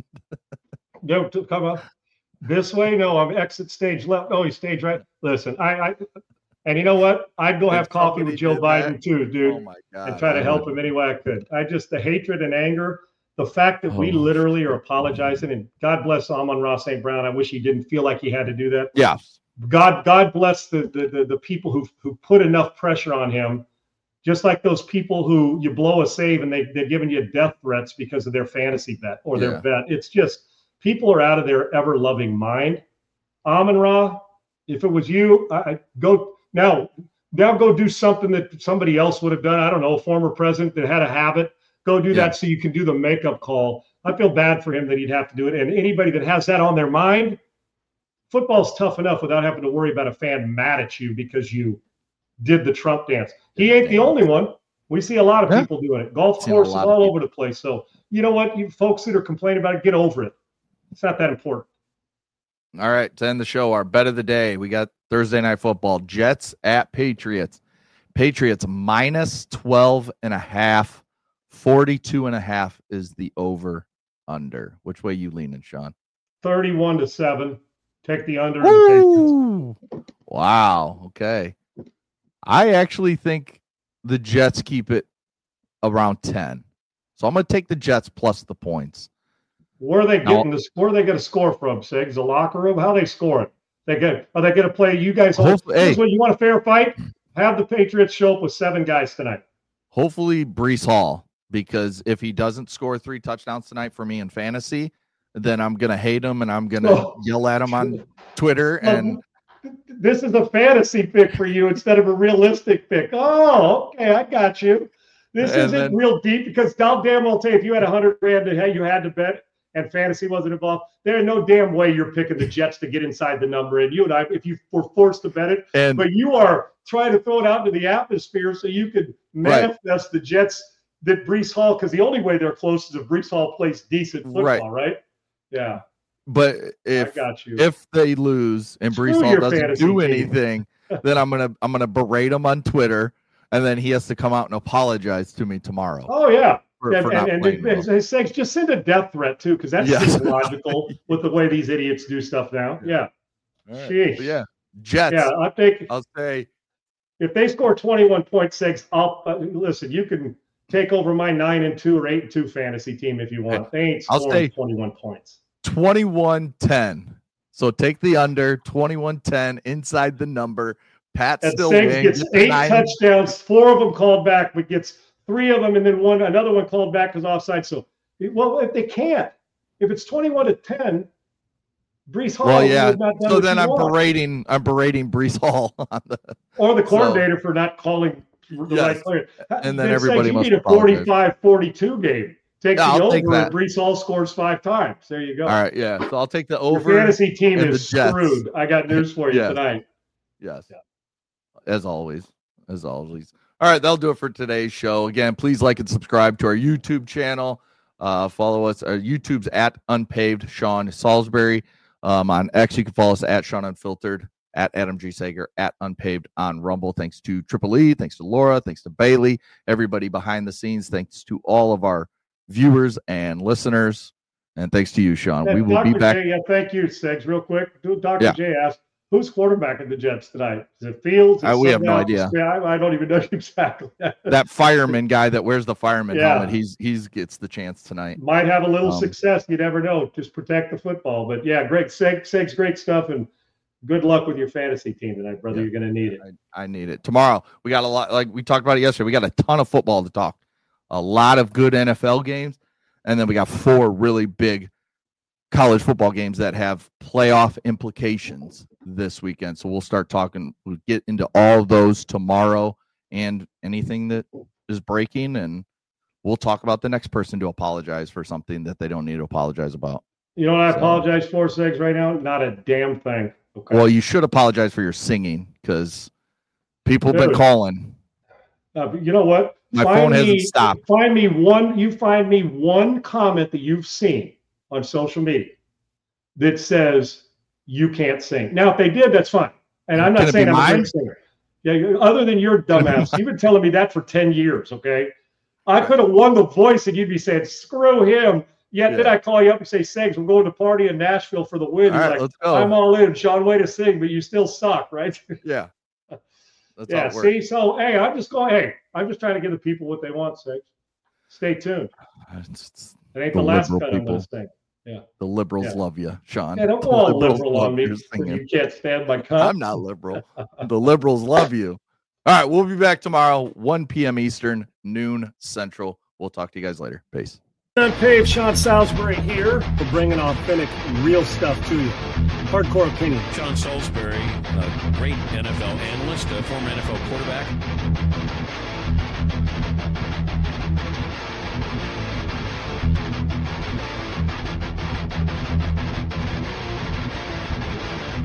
No, to come up this way. No, I'm exit stage left. Oh, he's stage right. Listen, I, I and you know what? I'd go
If
have coffee
somebody
with Joe
did
Biden
that-
too, dude,
Oh my god.
and try to
I
help
would-
him any way I could. I just the hatred and anger, the fact that we
Oh.
literally are apologizing, and God bless Amon-Ra Saint Brown. I wish he didn't feel like he had to do that.
Yeah.
God, God bless the the the, the people who who put enough pressure on him. Just like those people who you blow a save and they, they're giving you death threats because of their fantasy bet or their
Yeah.
bet. It's just people are out of their ever loving mind. Amon-Ra, if it was you, I, I go now, now go do something that somebody else would have done. I don't know, a former president that had a habit. Go do
Yeah.
that so you can do the makeup call. I feel bad for him that he'd have to do it. And anybody that has that on their mind, football's tough enough without having to worry about a fan mad at you because you did the Trump dance. He ain't the only one. We see a lot of
Yeah.
people doing it. Golf
Seen a
courses
lot of
all
people.
over the place. So you know what? You folks that are complaining about it, get over it. It's not that important.
All right, to end the show, our bet of the day. We got Thursday night football. Jets at Patriots. Patriots minus twelve and a half. forty-two and a half is the over under. Which way you leaning, Sean?
thirty-one to seven. Take the under. And the Patriots.
Woo! Wow. Okay. I actually think the Jets keep it around ten. So I'm going to take the Jets plus the points.
Where are they
Now-
getting this? Where are they going to score from, Sigs? The locker room? How are they scoring? They get? Are they going to play you guys?
Hopefully-
Here's
hey.
what you want a fair fight? Have the Patriots show up with seven guys tonight.
Hopefully Brees Hall, because if he doesn't score three touchdowns tonight for me in fantasy, then I'm going to hate him and I'm going to
Oh.
yell at him on Twitter. And
This is a fantasy pick for you instead of a realistic pick. Oh, okay, I got you. This
And
isn't
then-
real deep because I'll damn well tell you if you had a hundred grand that hey, you had to bet and fantasy wasn't involved, there's no damn way you're picking the Jets to get inside the number. And you and I, if you were forced to bet it,
and
but you are trying to throw it out into the atmosphere so you could
Right.
manifest the Jets that Brees Hall, because the only way they're close is if Brees Hall plays decent football,
Right.
right? Yeah,
but
I
if
got you.
if they lose and
Screw
Brees Hall
your
doesn't
fantasy
do
team.
anything, then I'm gonna I'm gonna berate him on Twitter, and then he has to come out and apologize to me tomorrow.
Oh yeah.
for,
and
for
and,
not
and
playing
it,
well.
it, it says just send a death threat too, because that
Yes.
seems logical with the way these idiots do stuff now. Yeah,
All right.
sheesh.
But yeah, Jets.
yeah. I think
I'll say
if they score twenty-one point six, I'll uh, listen. You can take over my nine and two or eight and two fantasy team if you want. They ain't
I'll
scoring
say
twenty-one points.
twenty-one ten. So take the under, twenty-one ten inside the number. Pat
And
still
Segs
wins.
gets eight touchdowns, four of them called back, but gets three of them, and then one another one called back because offside. So, well, if they can't, if it's twenty-one to ten, Brees Hall.
Well, yeah.
would not done
So
what
then
you
I'm
want.
berating, I'm berating Brees Hall on the,
or the coordinator so, for not calling the
yes.
right player.
And then everybody
you
must
need a forty-five forty-two game. Take
yeah,
the
I'll
over,
take that.
and Brees Hall scores five times. There you go.
All right, yeah. So I'll take the over.
Your fantasy team is
Jets.
screwed. I got news for you
yes.
tonight.
Yes. Yeah. As always. As always. All right, that'll do it for today's show. Again, please like and subscribe to our YouTube channel. Uh, follow us. Our YouTube's at Unpaved Sean Salisbury. Um, on X, you can follow us at Sean Unfiltered, at Adam G. Sager, at Unpaved on Rumble. Thanks to Triple E, thanks to Laura, thanks to Bailey, everybody behind the scenes. Thanks to all of our viewers and listeners, and thanks to you, Sean.
And
we will
Doctor
be back.
J, yeah, thank you, Segs. Real quick, Doctor
Yeah.
J asked, "Who's quarterback of the Jets tonight? Is it Fields?
Uh, we have no
else?
idea.
Yeah, I, I don't even know exactly.
That fireman guy that wears the fireman
Yeah.
helmet, he's he's gets the chance tonight.
Might have a little
Um,
success. You never know. Just protect the football. But yeah, great, Segs, Segs, great stuff, and good luck with your fantasy team tonight, brother.
Yeah.
You're going to need it.
I, I need it. Tomorrow, we got a lot, like we talked about it yesterday, we got a ton of football to talk. A lot of good N F L games, and then we got four really big college football games that have playoff implications this weekend. So we'll start talking, we'll get into all of those tomorrow and anything that is breaking, and we'll talk about the next person to apologize for something that they don't need to apologize about.
You know what I
So-
apologize for, Segs, right now? Not a damn thing. Okay.
Well, you should apologize for your singing because people have been
Dude.
calling.
Uh, but you know what?
My
Find
phone hasn't
me-
stopped.
Find me one. You find me one comment that you've seen on social media that says you can't sing. Now, if they did, that's fine. And I'm
Can
not
it
saying
be
I'm a
mine?
great singer. Yeah, you- other than your dumbass, you've been telling me that for ten years. Okay, I could have won the voice, and you'd be saying, "Screw him." Yet
Yeah.
then I call you up and say, "Segs, we're going to party in Nashville for the win."
All
You're
right,
like,
let's go.
I'm all in. Sean, way to sing, but you still suck, right?
Yeah. That's
yeah.
how it works.
See, so hey, I'm just going. Hey, I'm just trying to give the people what they want. Segs. Stay tuned.
It's- it's-
It ain't
The
the, last
liberal
cut I'm
people.
going to sing. Yeah.
The liberals
Yeah.
love you, Sean.
Yeah, don't
The
go all
liberals
liberal
love
on me
your
because
singing.
you can't stand my cut.
I'm not liberal. The liberals love you. All right, we'll be back tomorrow, one p.m. Eastern, noon Central. We'll talk to you guys later. Peace.
Unpaved, Sean Salisbury here. We're bringing authentic, real stuff to you. Hardcore opinion.
Sean Salisbury, a great N F L analyst, a former N F L quarterback.